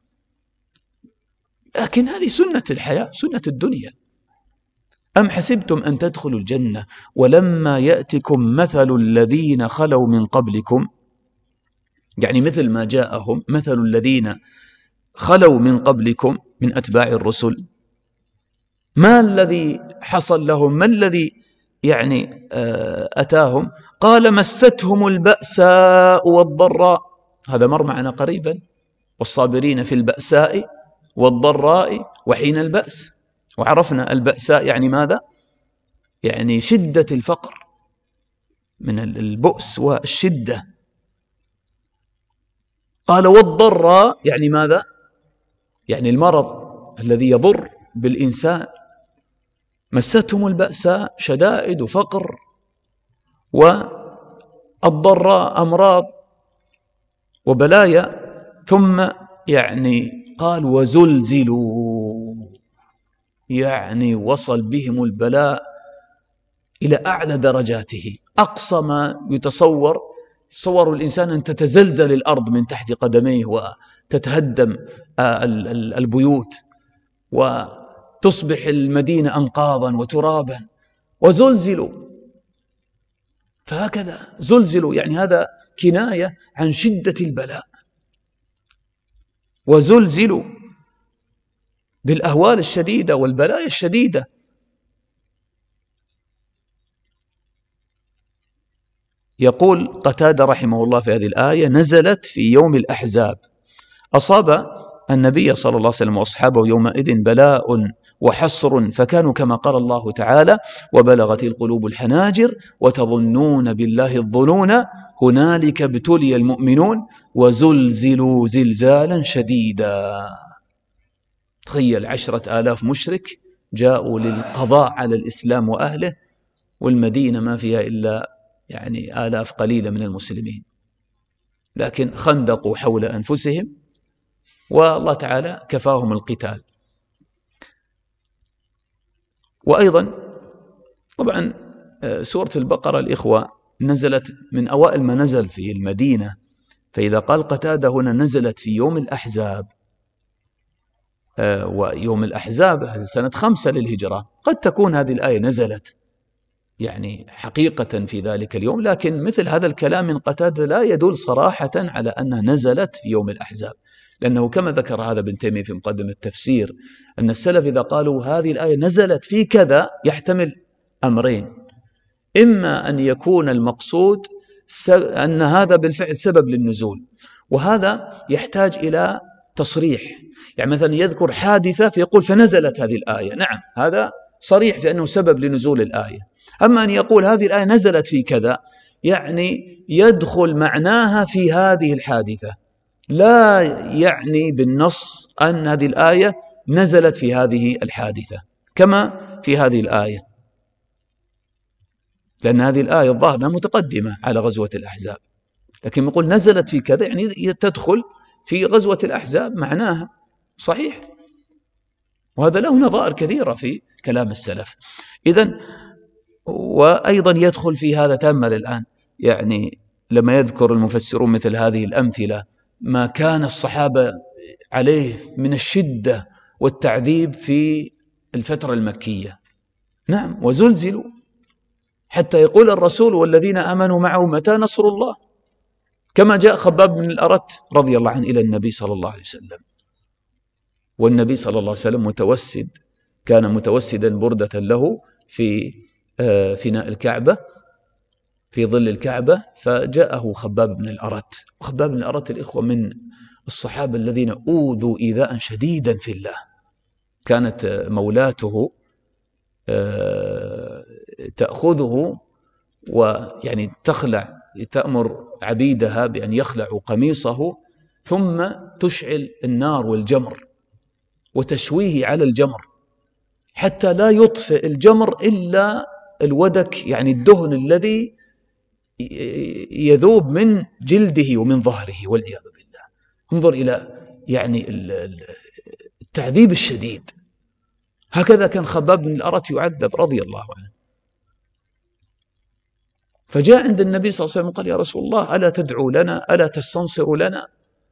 لكن هذه سنة الحياة، سنة الدنيا. أم حسبتم أن تدخلوا الجنة ولما يأتكم مثل الذين خلوا من قبلكم، يعني مثل ما جاءهم مثل الذين خلوا من قبلكم من أتباع الرسل. ما الذي حصل لهم؟ ما الذي يعني أتاهم؟ قال: مستهم البأساء والضراء. هذا مر معنا قريبا: والصابرين في البأساء والضراء وحين البأس. وعرفنا البأساء يعني ماذا؟ يعني شدة الفقر، من البؤس والشدة. قال: والضراء يعني ماذا؟ يعني المرض الذي يضر بالإنسان، مستهم البأساء شدائد وفقر، والضراء أمراض وبلايا، ثم يعني قال وزلزلوا، يعني وصل بهم البلاء إلى أعلى درجاته، أقصى ما يتصور. تصور الإنسان أن تتزلزل الأرض من تحت قدميه وتتهدم البيوت وتصبح المدينة أنقاضا وترابا، وزلزلوا. فهكذا زلزلوا، يعني هذا كناية عن شدة البلاء. وزلزلوا بالأهوال الشديدة والبلايا الشديدة. يقول قتادة رحمه الله في هذه الآية: نزلت في يوم الأحزاب، أصاب النبي صلى الله عليه وسلم وأصحابه يومئذ بلاء وحصر، فكانوا كما قال الله تعالى: وبلغت القلوب الحناجر وتظنون بالله الظنون هنالك ابتلي المؤمنون وزلزلوا زلزالا شديدا. تخيل عشرة آلاف مشرك جاءوا للقضاء على الإسلام وأهله، والمدينة ما فيها إلا يعني آلاف قليلة من المسلمين، لكن خندقوا حول أنفسهم والله تعالى كفاهم القتال. وأيضا طبعا سورة البقرة الإخوة نزلت من أوائل ما نزل في المدينة، فإذا قال قتادة هنا نزلت في يوم الأحزاب، ويوم الأحزاب هذه سنة خمسة للهجرة، قد تكون هذه الآية نزلت يعني حقيقة في ذلك اليوم، لكن مثل هذا الكلام من قتادة لا يدل صراحة على أنها نزلت في يوم الأحزاب، لأنه كما ذكر هذا ابن تيمية في مقدمة التفسير أن السلف إذا قالوا هذه الآية نزلت في كذا يحتمل أمرين: إما أن يكون المقصود أن هذا بالفعل سبب للنزول، وهذا يحتاج إلى تصريح، يعني مثلا يذكر حادثة فيقول فنزلت هذه الآية، نعم هذا صريح في أنه سبب لنزول الآية. أما أن يقول هذه الآية نزلت في كذا، يعني يدخل معناها في هذه الحادثة، لا يعني بالنص أن هذه الآية نزلت في هذه الحادثة كما في هذه الآية، لأن هذه الآية الظاهر متقدمة على غزوة الأحزاب، لكن يقول نزلت في كذا يعني تدخل في غزوة الأحزاب معناها صحيح، وهذا له نظائر كثيرة في كلام السلف. إذن وأيضا يدخل في هذا تأمل الآن، يعني لما يذكر المفسرون مثل هذه الأمثلة ما كان الصحابة عليه من الشدة والتعذيب في الفترة المكية، نعم وزلزلوا، حتى يقول الرسول والذين آمنوا معه متى نصر الله، كما جاء خباب بن الأرت رضي الله عنه إلى النبي صلى الله عليه وسلم، والنبي صلى الله عليه وسلم متوسد، كان متوسدا بردة له في فناء الكعبة في ظل الكعبة، فجاءه خباب بن الأرت. وخباب بن الأرت الإخوة من الصحابة الذين أوذوا إيذاء شديدا في الله، كانت مولاته تأخذه ويعني تخلع، تأمر عبيدها بأن يخلعوا قميصه ثم تشعل النار والجمر وتشويه على الجمر حتى لا يطفئ الجمر إلا الودك، يعني الدهن الذي يذوب من جلده ومن ظهره والعياذ بالله. انظر إلى يعني التعذيب الشديد. هكذا كان خباب بن الأرت يعذب رضي الله عنه. فجاء عند النبي صلى الله عليه وسلم قال: يا رسول الله ألا تدعو لنا، ألا تستنصر لنا؟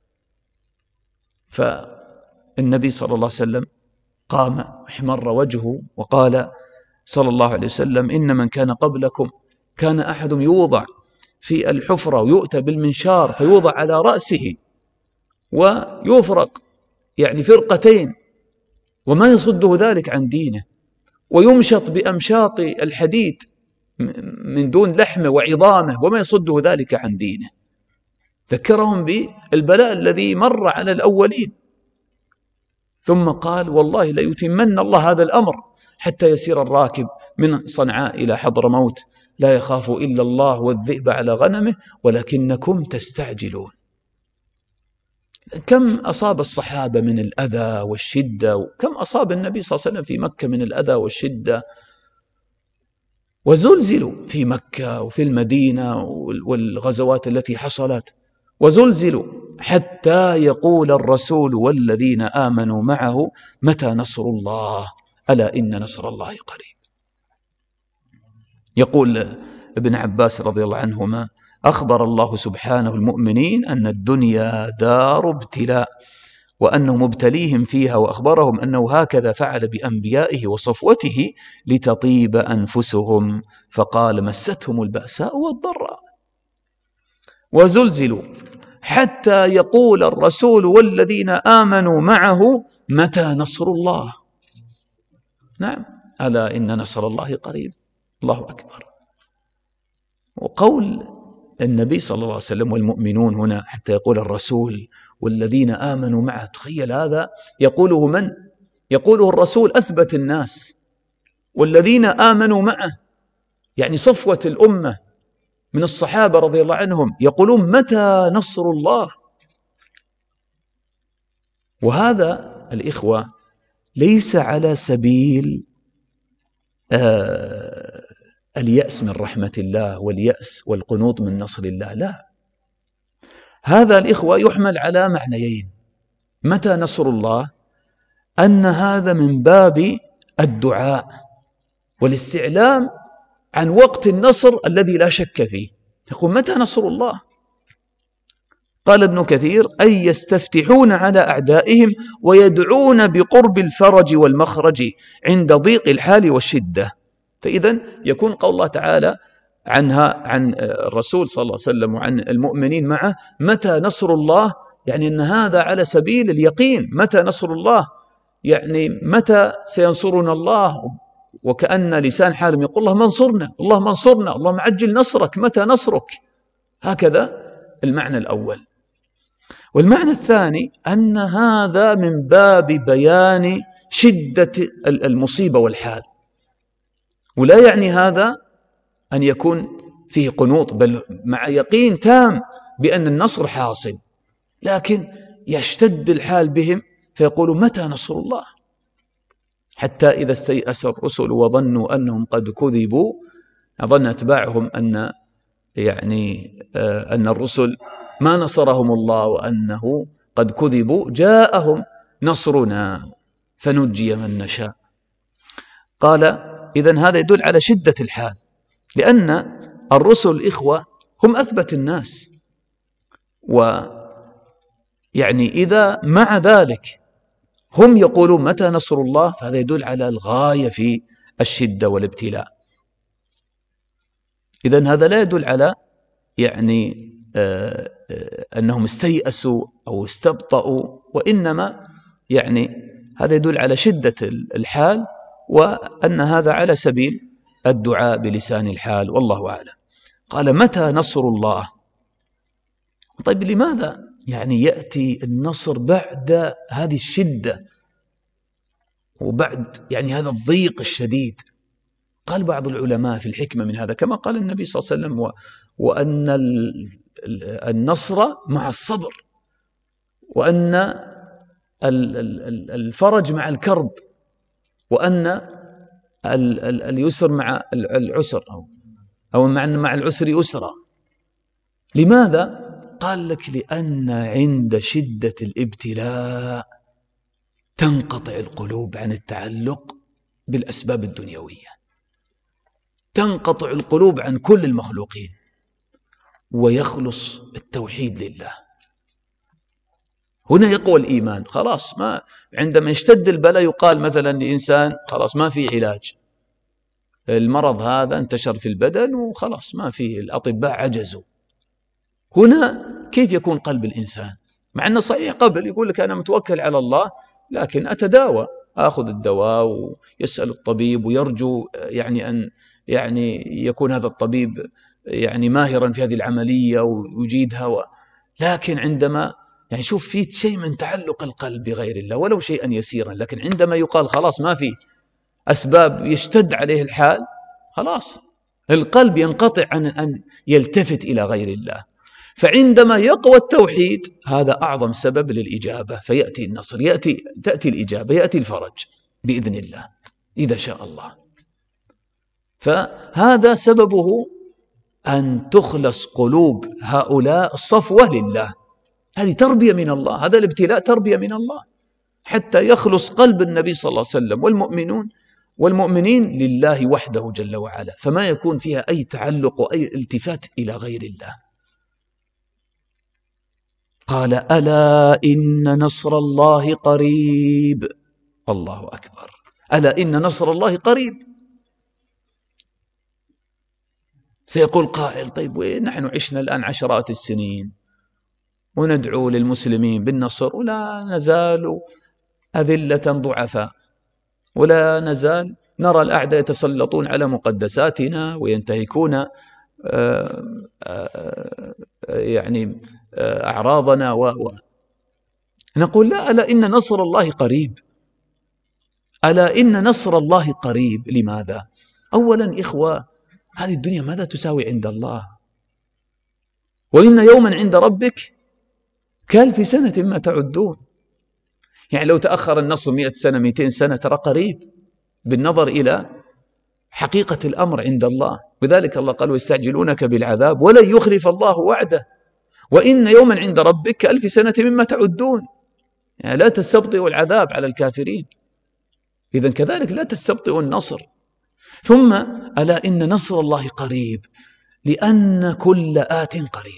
فالنبي صلى الله عليه وسلم قام احمر وجهه وقال صلى الله عليه وسلم: إن من كان قبلكم كان أحد يوضع في الحفرة ويؤتى بالمنشار فيوضع على رأسه ويفرق يعني فرقتين وما يصده ذلك عن دينه، ويمشط بأمشاط الحديد من دون لحمه وعظامه وما يصده ذلك عن دينه. ذكرهم بالبلاء الذي مر على الأولين، ثم قال: والله ليتمن الله هذا الأمر حتى يسير الراكب من صنعاء إلى حضرموت لا يخاف إلا الله والذئب على غنمه ولكنكم تستعجلون. كم أصاب الصحابة من الأذى والشدة، وكم أصاب النبي صلى الله عليه وسلم في مكة من الأذى والشدة، وزلزلوا في مكة وفي المدينة والغزوات التي حصلت، وزلزلوا حتى يقول الرسول والذين آمنوا معه متى نصر الله ألا إن نصر الله قريب. يقول ابن عباس رضي الله عنهما: أخبر الله سبحانه المؤمنين أن الدنيا دار ابتلاء وأنه مبتليهم فيها، وأخبرهم أنه هكذا فعل بأنبيائه وصفوته لتطيب أنفسهم، فقال: مستهم البأساء والضراء وزلزلوا حتى يقول الرسول والذين آمنوا معه متى نصر الله. نعم، ألا إن نصر الله قريب. الله أكبر. وقول النبي صلى الله عليه وسلم والمؤمنون هنا حتى يقول الرسول والذين آمنوا معه، تخيل هذا يقوله من؟ يقوله الرسول أثبت الناس، والذين آمنوا معه يعني صفوة الأمة من الصحابة رضي الله عنهم يقولون متى نصر الله. وهذا الإخوة ليس على سبيل آه اليأس من رحمة الله واليأس والقنوط من نصر الله، لا، هذا الإخوة يحمل على معنيين. متى نصر الله؟ أن هذا من باب الدعاء والاستعلام عن وقت النصر الذي لا شك فيه. يقول متى نصر الله؟ قال ابن كثير: أي يستفتحون على أعدائهم ويدعون بقرب الفرج والمخرج عند ضيق الحال والشدة. فإذا يكون قول الله تعالى عنها عن الرسول صلى الله عليه وسلم وعن المؤمنين معه متى نصر الله، يعني أن هذا على سبيل اليقين. متى نصر الله يعني متى سينصرنا الله، وكأن لسان حالهم يقول اللهم انصرنا اللهم انصرنا اللهم عجل نصرك، متى نصرك. هكذا المعنى الأول. والمعنى الثاني أن هذا من باب بيان شدة المصيبة والحال، ولا يعني هذا أن يكون فيه قنوط، بل مع يقين تام بأن النصر حاصل، لكن يشتد الحال بهم فيقولوا متى نصر الله. حتى إذا استيأس الرسل وظنوا أنهم قد كذبوا، ظن أتباعهم أن يعني أن الرسل ما نصرهم الله وأنه قد كذبوا، جاءهم نصرنا فنجي من نشاء. قال إذن هذا يدل على شدة الحال، لأن الرسل إخوة هم أثبت الناس، ويعني إذا مع ذلك هم يقولون متى نصر الله، فهذا يدل على الغاية في الشدة والابتلاء. إذن هذا لا يدل على يعني آه آه أنهم استيأسوا أو استبطأوا، وإنما يعني هذا يدل على شدة الحال، وأن هذا على سبيل الدعاء بلسان الحال، والله أعلم. قال متى نصر الله؟ طيب لماذا يعني يأتي النصر بعد هذه الشدة وبعد يعني هذا الضيق الشديد؟ قال بعض العلماء في الحكمة من هذا كما قال النبي صلى الله عليه وسلم: وأن النصر مع الصبر، وأن الفرج مع الكرب، وأن اليسر مع العسر، أو مع العسر يسرا. لماذا؟ قال لك: لأن عند شدة الابتلاء تنقطع القلوب عن التعلق بالأسباب الدنيوية، تنقطع القلوب عن كل المخلوقين، ويخلص التوحيد لله. هنا يقوى الإيمان. خلاص، ما عندما يشتد البلاء يقال مثلا لإنسان خلاص ما في علاج، المرض هذا انتشر في البدن وخلاص ما فيه، الأطباء عجزوا. هنا كيف يكون قلب الإنسان؟ مع أنه صحيح قبل يقول لك أنا متوكل على الله، لكن أتداوى، أخذ الدواء ويسأل الطبيب ويرجو يعني أن يعني يكون هذا الطبيب يعني ماهرا في هذه العملية ويجيدها و... لكن عندما يعني شوف فيه شيء من تعلق القلب بغير الله ولو شيئا يسيرا، لكن عندما يقال خلاص ما فيه أسباب يشتد عليه الحال، خلاص القلب ينقطع عن أن يلتفت إلى غير الله. فعندما يقوى التوحيد هذا أعظم سبب للإجابة، فيأتي النصر، يأتي تأتي الإجابة، يأتي الفرج بإذن الله إذا شاء الله. فهذا سببه أن تخلص قلوب هؤلاء الصفوة لله. هذه تربية من الله، هذا الابتلاء تربية من الله، حتى يخلص قلب النبي صلى الله عليه وسلم والمؤمنون والمؤمنين لله وحده جل وعلا، فما يكون فيها أي تعلق وأي التفات إلى غير الله. قال ألا إن نصر الله قريب. الله أكبر، ألا إن نصر الله قريب. سيقول قائل طيب ونحن عشنا الآن عشرات السنين وندعو للمسلمين بالنصر ولا نزال أذلة ضعفاء، ولا نزال نرى الأعداء يتسلطون على مقدساتنا وينتهكون آآ آآ يعني أعراضنا و... و... نقول لا، ألا إن نصر الله قريب. ألا إن نصر الله قريب. لماذا؟ أولا إخوة، هذه الدنيا ماذا تساوي عند الله؟ وإن يوما عند ربك كألف سنة ما تعدون. يعني لو تأخر النصر مئة سنة مئتين سنة ترى قريب بالنظر إلى حقيقة الأمر عند الله. وذلك الله قال ويستعجلونك بالعذاب ولن يخلف الله وعده وإن يوما عند ربك كألف سنة مما تعدون. يعني لا تستبطئوا العذاب على الكافرين، إذن كذلك لا تستبطئوا النصر. ثم ألا إن نصر الله قريب، لأن كل آت قريب.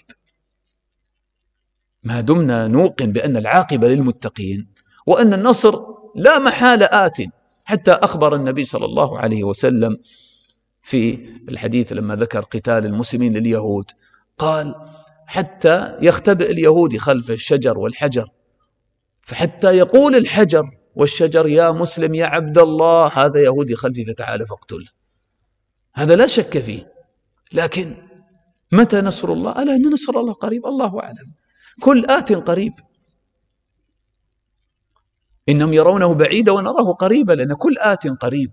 ما دمنا نوقن بأن العاقبة للمتقين وأن النصر لا محالة آت، حتى أخبر النبي صلى الله عليه وسلم في الحديث لما ذكر قتال المسلمين لليهود قال حتى يختبئ اليهودي خلف الشجر والحجر، فحتى يقول الحجر والشجر يا مسلم يا عبد الله هذا يهودي خلفي فتعال فاقتله. هذا لا شك فيه. لكن متى نصر الله؟ ألا إن نصر الله قريب. الله أعلم. كل آت قريب. إنهم يرونه بعيدا ونراه قريبا، لأن كل آت قريب.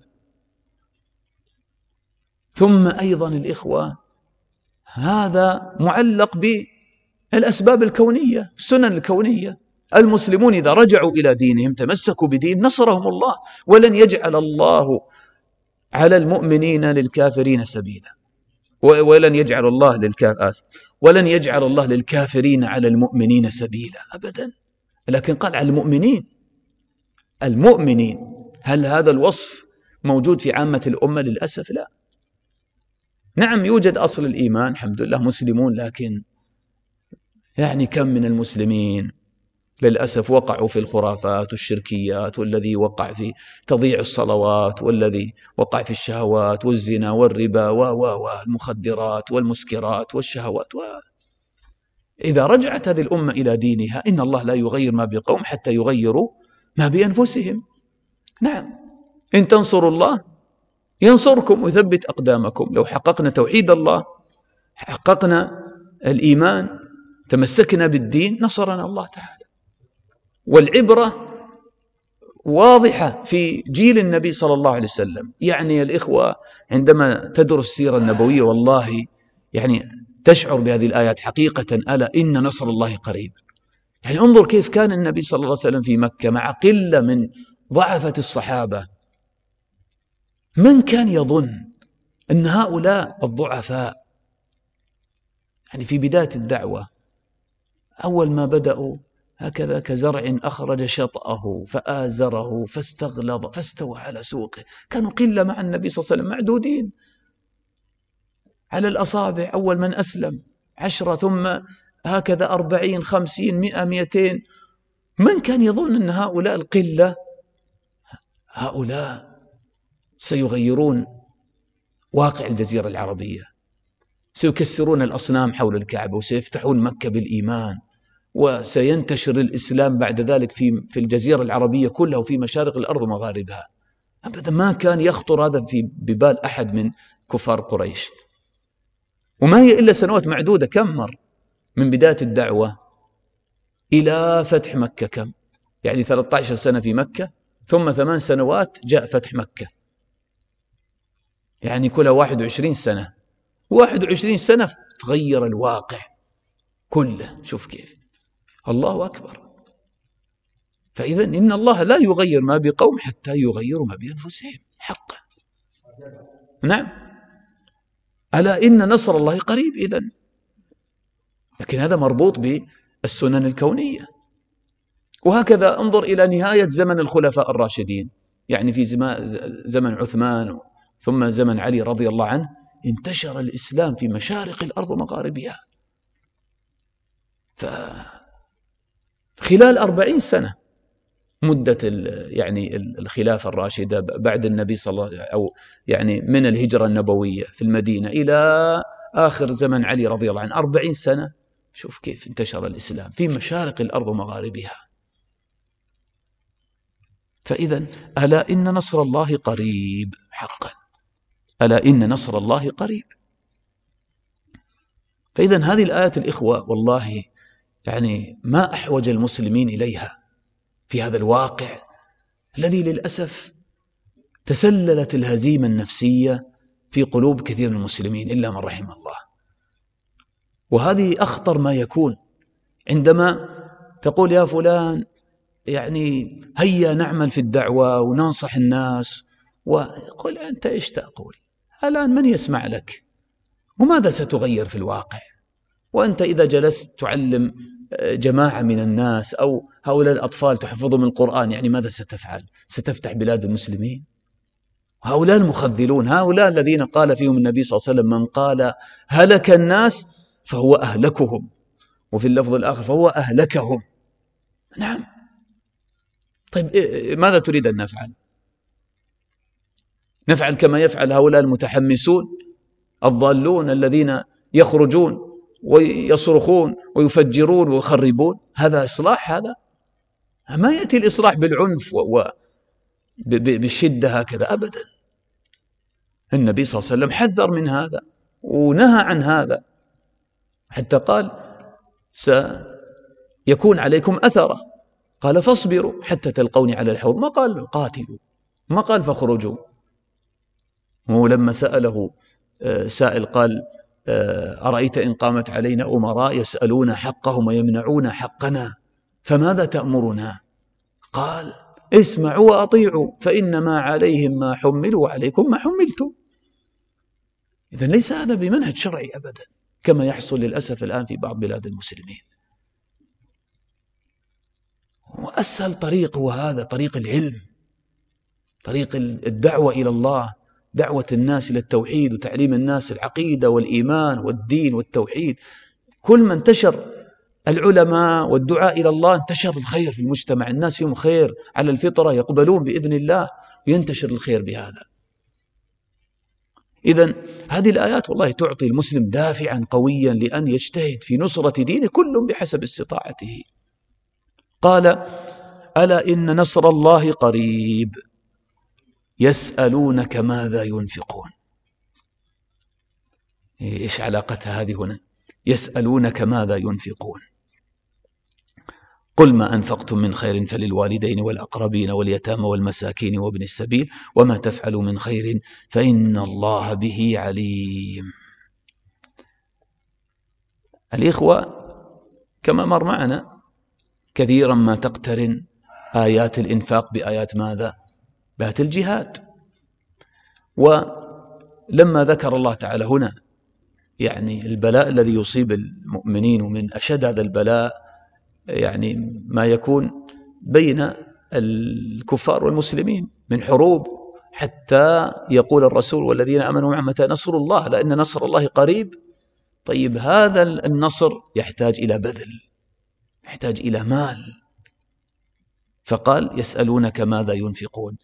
ثم أيضا الإخوة هذا معلق بالأسباب الكونية، السنن الكونية. المسلمون إذا رجعوا إلى دينهم تمسكوا بدين نصرهم الله، ولن يجعل الله على المؤمنين للكافرين سبيلا، ولن يجعل الله للكافرين ولن يجعل الله للكافرين على المؤمنين سبيلا أبدا. لكن قال على المؤمنين. المؤمنين هل هذا الوصف موجود في عامة الأمة؟ للأسف لا. نعم يوجد أصل الإيمان الحمد لله مسلمون، لكن يعني كم من المسلمين للأسف وقعوا في الخرافات والشركيات، والذي وقع في تضييع الصلوات، والذي وقع في الشهوات والزنا والربا والمخدرات والمسكرات والشهوات و... إذا رجعت هذه الأمة إلى دينها إن الله لا يغير ما بقوم حتى يغيروا ما بأنفسهم. نعم إن تنصروا الله ينصركم ويثبت أقدامكم. لو حققنا توحيد الله، حققنا الإيمان، تمسكنا بالدين، نصرنا الله تعالى. والعبرة واضحة في جيل النبي صلى الله عليه وسلم. يعني الإخوة عندما تدرس السيرة النبوية والله يعني تشعر بهذه الآيات حقيقة. ألا إن نصر الله قريب. يعني انظر كيف كان النبي صلى الله عليه وسلم في مكة مع قلة من ضعفة الصحابة. من كان يظن أن هؤلاء الضعفاء يعني في بداية الدعوة أول ما بدأوا هكذا كزرع أخرج شطأه فآزره فاستغلظ فاستوى على سوقه، كانوا قلة مع النبي صلى الله عليه وسلم معدودين على الأصابع. أول من أسلم عشرة، ثم هكذا أربعين خمسين مئة مئتين. من كان يظن أن هؤلاء القلة هؤلاء سيغيرون واقع الجزيرة العربية، سيكسرون الأصنام حول الكعبة وسيفتحون مكة بالإيمان، وسينتشر الإسلام بعد ذلك في في الجزيرة العربية كلها وفي مشارق الأرض ومغاربها. أبدا ما كان يخطر هذا في ببال أحد من كفار قريش. وما هي إلا سنوات معدودة. كم مر من بداية الدعوة إلى فتح مكة؟ كم يعني ثلاثة عشر سنة في مكة، ثم ثمان سنوات جاء فتح مكة، يعني كلها واحد وعشرين سنة. واحد وعشرين سنة تغير الواقع كله. شوف كيف، الله أكبر. فإذا إن الله لا يغير ما بقوم حتى يغيروا ما بأنفسهم حقا. نعم، ألا إن نصر الله قريب. إذن لكن هذا مربوط بالسنن الكونية. وهكذا انظر إلى نهاية زمن الخلفاء الراشدين، يعني في زمن عثمان ثم زمن علي رضي الله عنه، انتشر الإسلام في مشارق الأرض ومغاربها. فخلال أربعين سنة مدة يعني الخلافة الراشدة بعد النبي صلى الله عليه وسلم، أو يعني من الهجرة النبوية في المدينة إلى آخر زمن علي رضي الله عنه، أربعين سنة. شوف كيف انتشر الإسلام في مشارق الأرض ومغاربها. فإذا ألا إن نصر الله قريب حقا، ألا إن نصر الله قريب. فإذا هذه الآيات الإخوة والله يعني ما أحوج المسلمين إليها في هذا الواقع الذي للأسف تسللت الهزيمة النفسية في قلوب كثير من المسلمين إلا من رحم الله. وهذه أخطر ما يكون عندما تقول يا فلان يعني هيا نعمل في الدعوة وننصح الناس، وقل أنت إيش تقول الآن؟ من يسمع لك؟ وماذا ستغير في الواقع؟ وأنت إذا جلست تعلم جماعة من الناس أو هؤلاء الأطفال تحفظهم القرآن، يعني ماذا ستفعل؟ ستفتح بلاد المسلمين؟ هؤلاء المخذلون، هؤلاء الذين قال فيهم النبي صلى الله عليه وسلم من قال هلك الناس فهو أهلكهم، وفي اللفظ الآخر فهو أهلكهم. نعم. طيب ماذا تريد أن نفعل؟ نفعل كما يفعل هؤلاء المتحمسون الضالون الذين يخرجون ويصرخون ويفجرون ويخربون؟ هذا إصلاح؟ هذا ما يأتي الإصلاح بالعنف وبالشدة هكذا أبدا. النبي صلى الله عليه وسلم حذر من هذا ونهى عن هذا، حتى قال سيكون عليكم أثرة، قال فاصبروا حتى تلقوني على الحوض، ما قال قاتلوا، ما قال فاخرجوا. ولما سأله سائل قال أرأيت إن قامت علينا أمراء يسألون حقهم ويمنعون حقنا فماذا تأمرنا؟ قال اسمعوا وأطيعوا فإنما عليهم ما حملوا وعليكم ما حملتم. إذن ليس هذا بمنهج شرعي أبدا كما يحصل للأسف الآن في بعض بلاد المسلمين. وأسهل طريق هو هذا، طريق العلم، طريق الدعوة إلى الله، دعوة الناس إلى التوحيد وتعليم الناس العقيدة والإيمان والدين والتوحيد. كل ما انتشر العلماء والدعاء إلى الله انتشر الخير في المجتمع، الناس فيهم خير على الفطرة يقبلون بإذن الله وينتشر الخير بهذا. إذن هذه الآيات والله تعطي المسلم دافعا قويا لأن يجتهد في نصرة دينه كل بحسب استطاعته. قال ألا إن نصر الله قريب يسألونك ماذا ينفقون. إيش علاقتها هذه هنا؟ يسألونك ماذا ينفقون، قل ما أنفقتم من خير فللوالدين والأقربين واليتامى والمساكين وابن السبيل وما تفعلوا من خير فإن الله به عليم. الإخوة كما مر معنا كثيرا ما تقترن آيات الإنفاق بآيات ماذا؟ بآيات الجهاد. ولما ذكر الله تعالى هنا يعني البلاء الذي يصيب المؤمنين، ومن أشد هذا البلاء يعني ما يكون بين الكفار والمسلمين من حروب، حتى يقول الرسول والذين آمنوا معه متى نصر الله، لأن نصر الله قريب. طيب هذا النصر يحتاج إلى بذل، يحتاج إلى مال. فقال يسألونك ماذا ينفقون.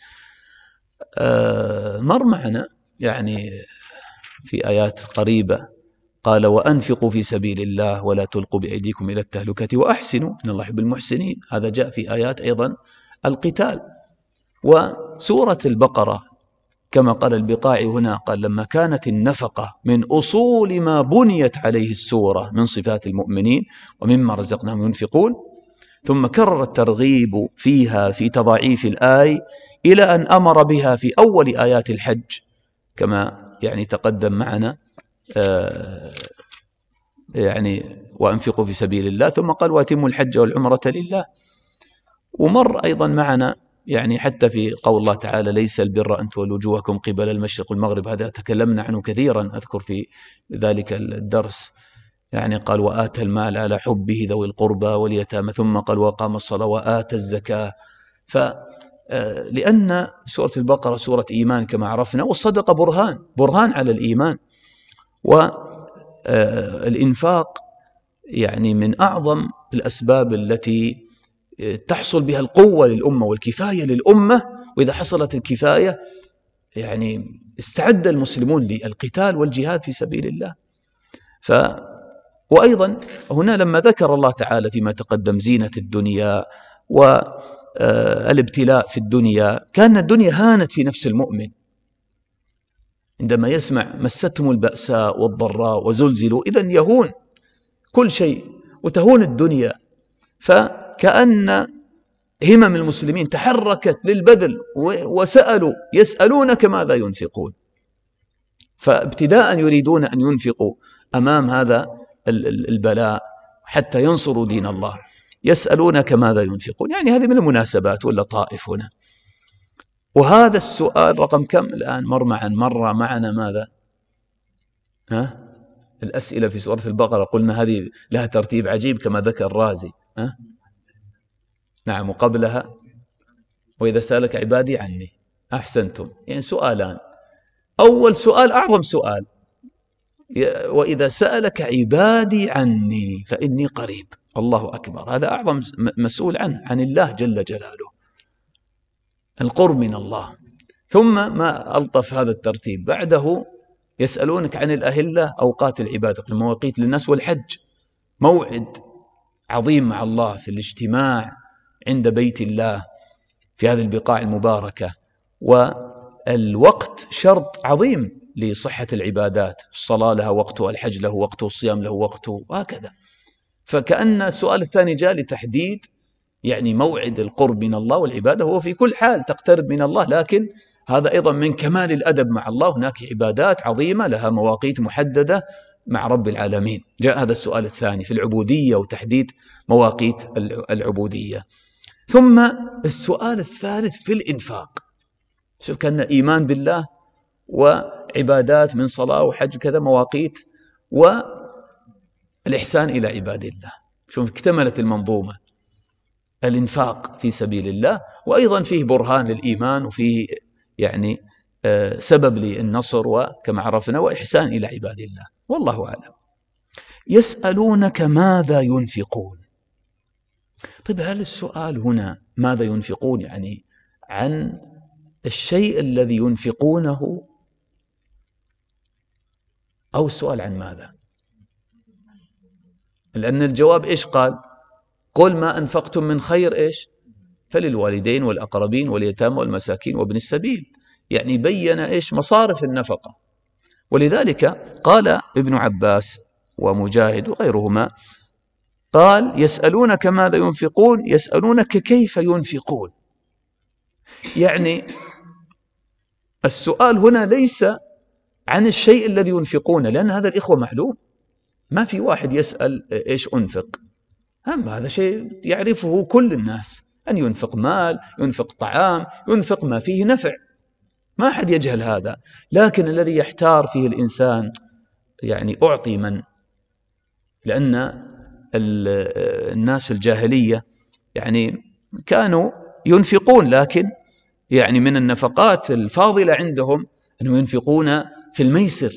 آه مر معنا يعني في آيات قريبة قال وأنفقوا في سبيل الله ولا تلقوا بأيديكم إلى التهلكة وأحسنوا إن الله يحب المحسنين. هذا جاء في آيات أيضا القتال. وسورة البقرة كما قال البقاعي هنا قال لما كانت النفقة من أصول ما بنيت عليه السورة من صفات المؤمنين ومما رزقناهم ينفقون، ثم كرر الترغيب فيها في تضاعيف الآي إلى أن أمر بها في أول آيات الحج كما يعني تقدم معنا يعني وأنفقوا في سبيل الله، ثم قال وأتموا الحج والعمرة لله. ومر أيضا معنا يعني حتى في قول الله تعالى ليس البر أن تولوا وجوهكم قبل المشرق والمغرب، هذا تكلمنا عنه كثيرا أذكر في ذلك الدرس. يعني قال وآتى المال على حبه ذوي القربى واليتامى، ثم قال وأقام الصلاة وآتى الزكاة. فلأن سورة البقرة سورة إيمان كما عرفنا، والصدقة برهان برهان على الإيمان. والإنفاق يعني من أعظم الأسباب التي تحصل بها القوة للأمة والكفاية للأمة، وإذا حصلت الكفاية يعني استعد المسلمون للقتال والجهاد في سبيل الله. ف وأيضا هنا لما ذكر الله تعالى فيما تقدم زينة الدنيا والابتلاء في الدنيا، كان الدنيا هانت في نفس المؤمن عندما يسمع مستهم البأساء والضراء وزلزلوا، إذن يهون كل شيء وتهون الدنيا. فكأن همم المسلمين تحركت للبذل وسألوا يسألونك ماذا ينفقون، فابتداء يريدون أن ينفقوا أمام هذا البلاء حتى ينصروا دين الله. يسألونك ماذا ينفقون، يعني هذه من المناسبات ولا طائف هنا. وهذا السؤال رقم كم الآن مر معا مر معنا ماذا ها؟ الأسئلة في سورة البقرة قلنا هذه لها ترتيب عجيب كما ذكر الرازي. ها؟ نعم، وقبلها وإذا سألك عبادي عني. أحسنتم، يعني سؤالان. أول سؤال أعظم سؤال، وإذا سألك عبادي عني فإني قريب. الله أكبر، هذا أعظم مسؤول عنه، عن الله جل جلاله، القرب من الله. ثم ما ألطف هذا الترتيب بعده، يسألونك عن الأهلة أوقات العبادة، المواقيت للناس، والحج موعد عظيم مع الله في الاجتماع عند بيت الله في هذه البقاع المباركة. والوقت شرط عظيم لصحة العبادات، الصلاة لها وقته، الحج له وقته، الصيام له وقته، وهكذا. فكأن السؤال الثاني جاء لتحديد يعني موعد القرب من الله والعبادة، هو في كل حال تقترب من الله، لكن هذا أيضا من كمال الأدب مع الله، هناك عبادات عظيمة لها مواقيت محددة مع رب العالمين. جاء هذا السؤال الثاني في العبودية وتحديد مواقيت العبودية. ثم السؤال الثالث في الإنفاق. شوف، كان إيمان بالله وعبادات من صلاة وحج كذا مواقيت، والإحسان إلى عباد الله. شوف اكتملت المنظومة، الإنفاق في سبيل الله، وأيضا فيه برهان للإيمان، وفيه يعني سبب للنصر وكما عرفنا، وإحسان إلى عباد الله. والله أعلم. يسألونك ماذا ينفقون. طيب، هل السؤال هنا ماذا ينفقون يعني عن الشيء الذي ينفقونه، أو السؤال عن ماذا؟ لأن الجواب إيش قال؟ قل ما أنفقتم من خير إيش فللوالدين والأقربين واليتامى والمساكين وابن السبيل، يعني بين إيش مصارف النفقة. ولذلك قال ابن عباس ومجاهد وغيرهما، قال يسألونك ماذا ينفقون، يسألونك كيف ينفقون. يعني السؤال هنا ليس عن الشيء الذي ينفقونه، لأن هذا الإخوة معلوم، ما في واحد يسأل إيش أنفق، أما هذا شيء يعرفه كل الناس، أن ينفق مال، ينفق طعام، ينفق ما فيه نفع، ما أحد يجهل هذا. لكن الذي يحتار فيه الإنسان يعني أعطي من، لأن الناس في الجاهلية يعني كانوا ينفقون، لكن يعني من النفقات الفاضلة عندهم أنهم ينفقون في الميسر.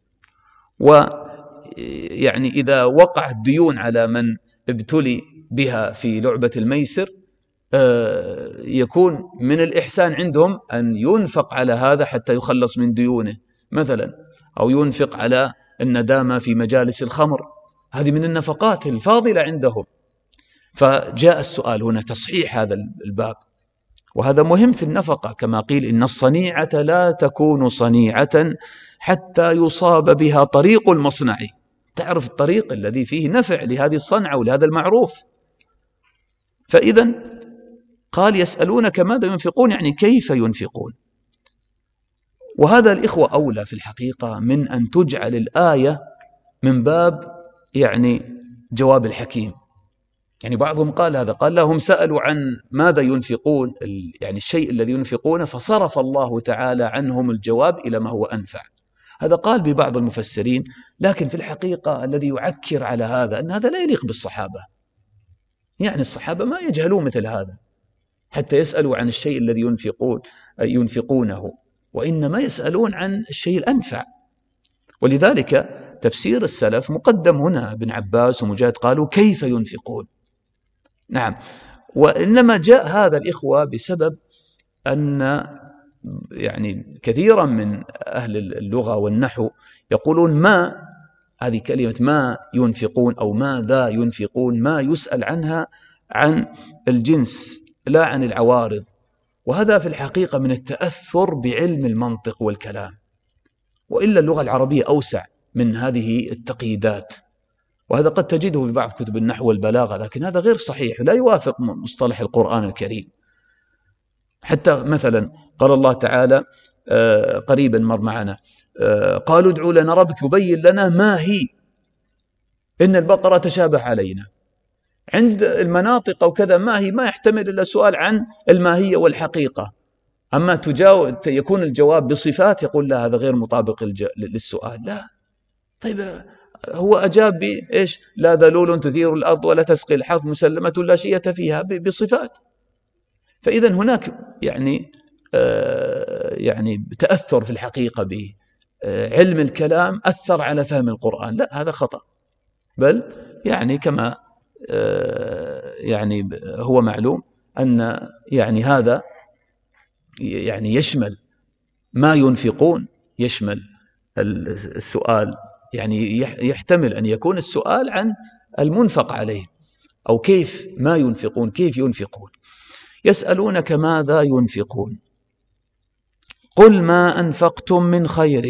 ويعني إذا وقع الديون على من ابتلي بها في لعبة الميسر، يكون من الإحسان عندهم أن ينفق على هذا حتى يخلص من ديونه مثلا، أو ينفق على الندامة في مجالس الخمر، هذه من النفقات الفاضلة عندهم. فجاء السؤال هنا تصحيح هذا الباب، وهذا مهم في النفقة، كما قيل إن الصنيعة لا تكون صنيعة حتى يصاب بها طريق المصنع. تعرف الطريق الذي فيه نفع لهذه الصنعة ولهذا المعروف. فإذا قال يسألونك ماذا ينفقون، يعني كيف ينفقون. وهذا الإخوة أولى في الحقيقة من أن تجعل الآية من باب يعني جواب الحكيم. يعني بعضهم قال هذا، قال لهم سألوا عن ماذا ينفقون، يعني الشيء الذي ينفقونه، فصرف الله تعالى عنهم الجواب إلى ما هو أنفع. هذا قال ببعض المفسرين، لكن في الحقيقة الذي يعكر على هذا أن هذا لا يليق بالصحابة. يعني الصحابة ما يجهلون مثل هذا حتى يسألوا عن الشيء الذي ينفقون ينفقونه، وإنما يسألون عن الشيء الأنفع. ولذلك تفسير السلف مقدم هنا. ابن عباس ومجاهد قالوا كيف ينفقون. نعم. وإنما جاء هذا الإخوة بسبب أن يعني كثيرا من أهل اللغة والنحو يقولون ما، هذه كلمة ما ينفقون أو ماذا ينفقون، ما يسأل عنها عن الجنس لا عن العوارض. وهذا في الحقيقة من التأثر بعلم المنطق والكلام، وإلا اللغة العربية أوسع من هذه التقييدات، وهذا قد تجده في بعض كتب النحو والبلاغة، لكن هذا غير صحيح، لا يوافق مصطلح القرآن الكريم. حتى مثلا قال الله تعالى آه قريبا مر معنا آه قالوا ادعوا لنا ربك يبين لنا ما هي إن البقرة تشابه علينا. عند المناطق أو كذا ما هي ما يحتمل إلا سؤال عن الماهية والحقيقة. أما تجاوب يكون الجواب بصفات، يقول لا هذا غير مطابق للسؤال. لا، طيب هو أجاب بإيش؟ لا ذلول تثير الأرض ولا تسقي الحرث مسلمة لا شية فيها، بصفات. فإذا هناك يعني آه يعني تأثر في الحقيقة بعلم الكلام أثر على فهم القرآن. لا، هذا خطأ. بل يعني كما آه يعني هو معلوم أن يعني هذا يعني يشمل ما ينفقون، يشمل السؤال، يعني يحتمل أن يكون السؤال عن المنفق عليه أو كيف ما ينفقون، كيف ينفقون. يسألونك ماذا ينفقون قل ما أنفقتم من خير.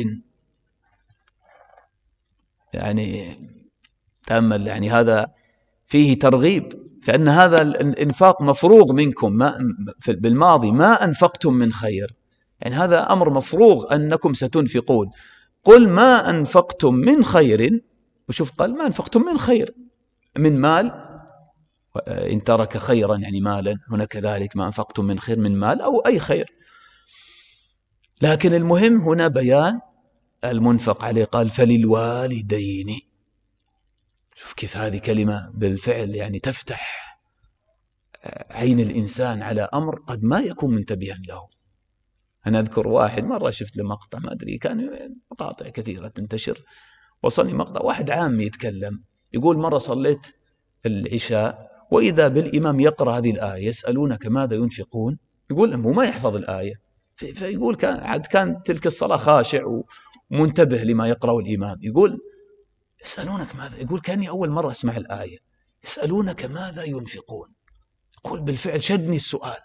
يعني تأمل، يعني هذا فيه ترغيب، فإن هذا الإنفاق مفروغ منكم ما بالماضي، ما أنفقتم من خير، يعني هذا أمر مفروغ أنكم ستنفقون. قل ما أنفقتم من خير، وشوف قال ما أنفقتم من خير، من مال إن ترك خيرا يعني مالا، هنا كذلك ما أنفقتم من خير من مال أو أي خير. لكن المهم هنا بيان المنفق عليه، قال فللوالدين. شوف كيف هذه كلمة بالفعل يعني تفتح عين الإنسان على أمر قد ما يكون منتبها له. أنا أذكر واحد مرة شفت له مقطع، ما أدري، كان مقاطع كثيرة تنتشر، وصلني مقطع واحد عام يتكلم يقول مرة صليت العشاء وإذا بالإمام يقرأ هذه الآية يسألونك ماذا ينفقون، يقول هو ما يحفظ الآية، فيقول كان عاد كان تلك الصلاة خاشع ومنتبه لما يقرأ الإمام، يقول يسألونك ماذا، يقول كأني أول مرة أسمع الآية يسألونك ماذا ينفقون. يقول بالفعل شدني السؤال.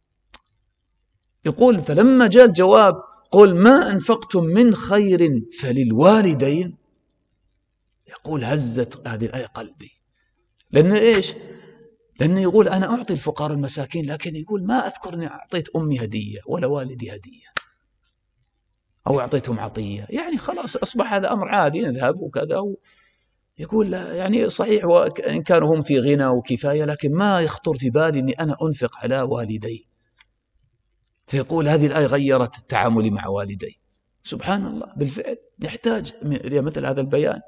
يقول فلما جاء الجواب قل ما أنفقتم من خير فللوالدين، يقول هزت هذه الآية قلبي. لأن إيش؟ لأنه يقول أنا أعطي الفقراء المساكين، لكن يقول ما أذكر أني أعطيت أمي هدية ولا والدي هدية أو أعطيتهم عطية، يعني خلاص أصبح هذا أمر عادي نذهب وكذا. يقول لا، يعني صحيح وإن كانوا هم في غنى وكفاية، لكن ما يخطر في بالي أني أنا أنفق على والدي. فيقول هذه الآية غيرت تعاملي مع والدي. سبحان الله، بالفعل يحتاج مثل هذا البيان.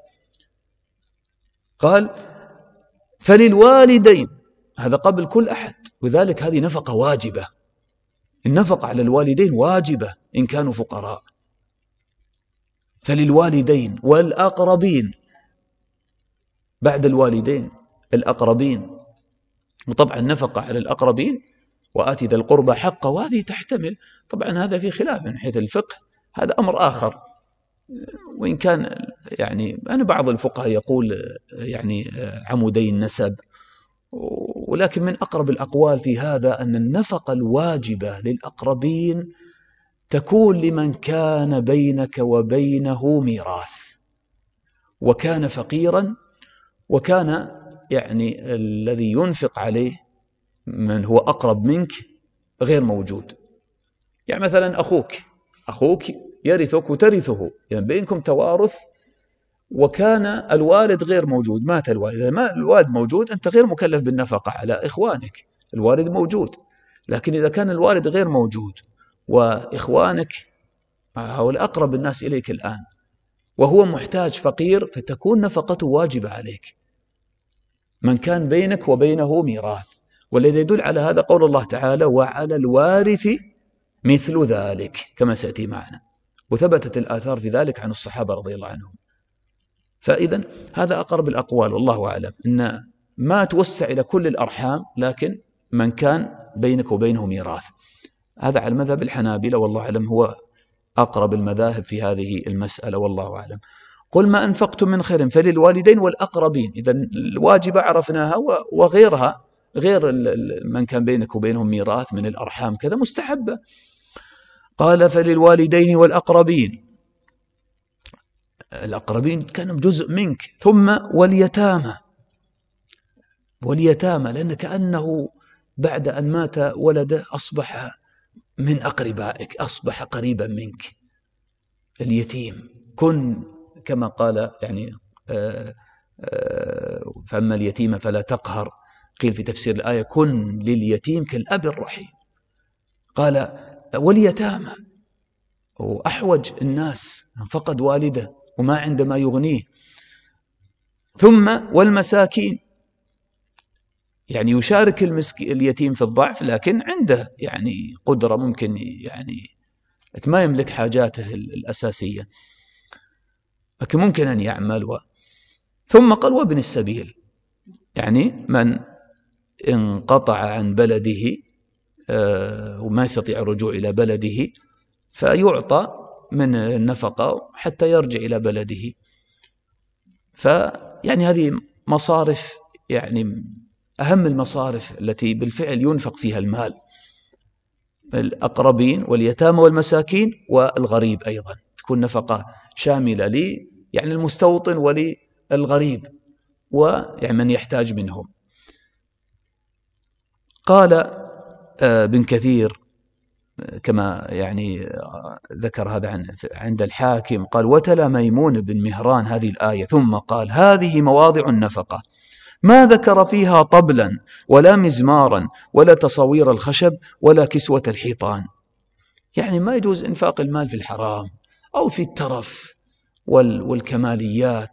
قال فللوالدين، هذا قبل كل أحد، وذلك هذه نفقة واجبة. النفقة على الوالدين واجبة إن كانوا فقراء. فللوالدين والأقربين، بعد الوالدين الأقربين، وطبعا نفقة على الأقربين وآتي ذا القربى حقه، وهذه تحتمل طبعا هذا في خلاف من حيث الفقه، هذا أمر آخر. وإن كان يعني أنا بعض الفقهاء يقول يعني عمودي النسب، ولكن من أقرب الأقوال في هذا أن النفقة الواجبة للأقربين تكون لمن كان بينك وبينه ميراث وكان فقيرا، وكان يعني الذي ينفق عليه من هو أقرب منك غير موجود. يعني مثلا أخوك أخوك يرثك وترثه، يعني بينكم توارث وكان الوالد غير موجود، مات الوالد، إذا ما الوالد موجود أنت غير مكلف بالنفقة على إخوانك، الوالد موجود. لكن إذا كان الوالد غير موجود وإخوانك هؤلاء أقرب الناس إليك الآن وهو محتاج فقير، فتكون نفقته واجبة عليك، من كان بينك وبينه ميراث. والذي يدل على هذا قول الله تعالى: وعلى الوارث مثل ذلك، كما سيأتي معنا، وثبتت الآثار في ذلك عن الصحابة رضي الله عنهم. فإذا هذا أقرب الأقوال والله أعلم، أن ما توسع إلى كل الأرحام، لكن من كان بينك وبينه ميراث. هذا على مذهب الحنابلة والله أعلم، هو أقرب المذاهب في هذه المسألة والله أعلم. قل ما أنفقتم من خير فللوالدين والأقربين. إذا الواجبة عرفناها، وغيرها غير من كان بينك وبينهم ميراث من الأرحام كذا مستحبة. قال: فللوالدين والأقربين، الأقربين كانوا جزء منك. ثم واليتامى، واليتامى لأن كأنه بعد أن مات ولده أصبح من أقربائك، أصبح قريبا منك. اليتيم كن كما قال يعني آآ آآ فأما اليتيم فلا تقهر، قيل في تفسير الآية: كن لليتيم كالأب الرحيم. قال: واليتامى، وأحوج الناس فقد والده وما عنده ما يغنيه. ثم والمساكين، يعني يشارك اليتيم في الضعف، لكن عنده يعني قدرة، ممكن يعني ما يملك حاجاته الأساسية، لكن ممكن أن يعمل. و... ثم قال: وابن السبيل، يعني من انقطع عن بلده وما يستطيع الرجوع إلى بلده، فيعطى من النفقة حتى يرجع إلى بلده. فيعني هذه مصارف، يعني أهم المصارف التي بالفعل ينفق فيها المال: الأقربين واليتامى والمساكين والغريب، أيضا تكون نفقة شاملة لي يعني المستوطن وللغريب ويعني من يحتاج منهم. قال ابن كثير كما يعني ذكر هذا عن عند الحاكم، قال: وتلا ميمون بن مهران هذه الآية ثم قال: هذه مواضع النفقة، ما ذكر فيها طبلا ولا مزمارا ولا تصوير الخشب ولا كسوة الحيطان. يعني ما يجوز إنفاق المال في الحرام أو في الترف والكماليات.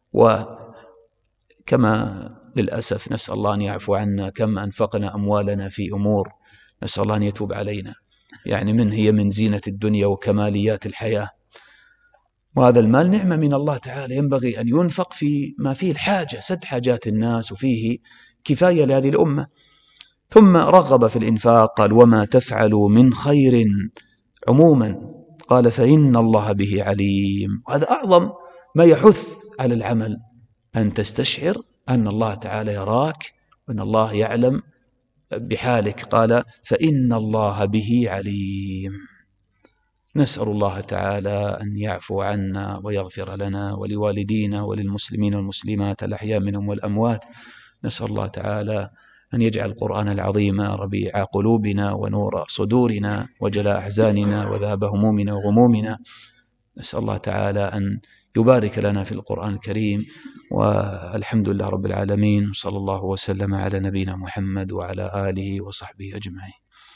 وكما للأسف نسأل الله أن يعفو عنا، كم أنفقنا أموالنا في أمور نسأل الله أن يتوب علينا، يعني من هي من زينة الدنيا وكماليات الحياة. وهذا المال نعمة من الله تعالى، ينبغي أن ينفق في ما فيه الحاجة، سد حاجات الناس، وفيه كفاية لهذه الأمة. ثم رغب في الإنفاق، قال: وما تفعلوا من خير عموما، قال: فإن الله به عليم. وهذا أعظم ما يحث على العمل، أن تستشعر أن الله تعالى يراك وأن الله يعلم بحالك. قال: فإن الله به عليم. نسأل الله تعالى أن يعفو عنا ويغفر لنا ولوالدينا وللمسلمين والمسلمات الأحياء منهم والأموات. نسأل الله تعالى أن يجعل القرآن العظيم ربيع قلوبنا ونور صدورنا وجلاء أحزاننا وذهاب همومنا وغمومنا. نسأل الله تعالى أن يبارك لنا في القرآن الكريم. والحمد لله رب العالمين، صلى الله وسلم على نبينا محمد وعلى آله وصحبه أجمعين.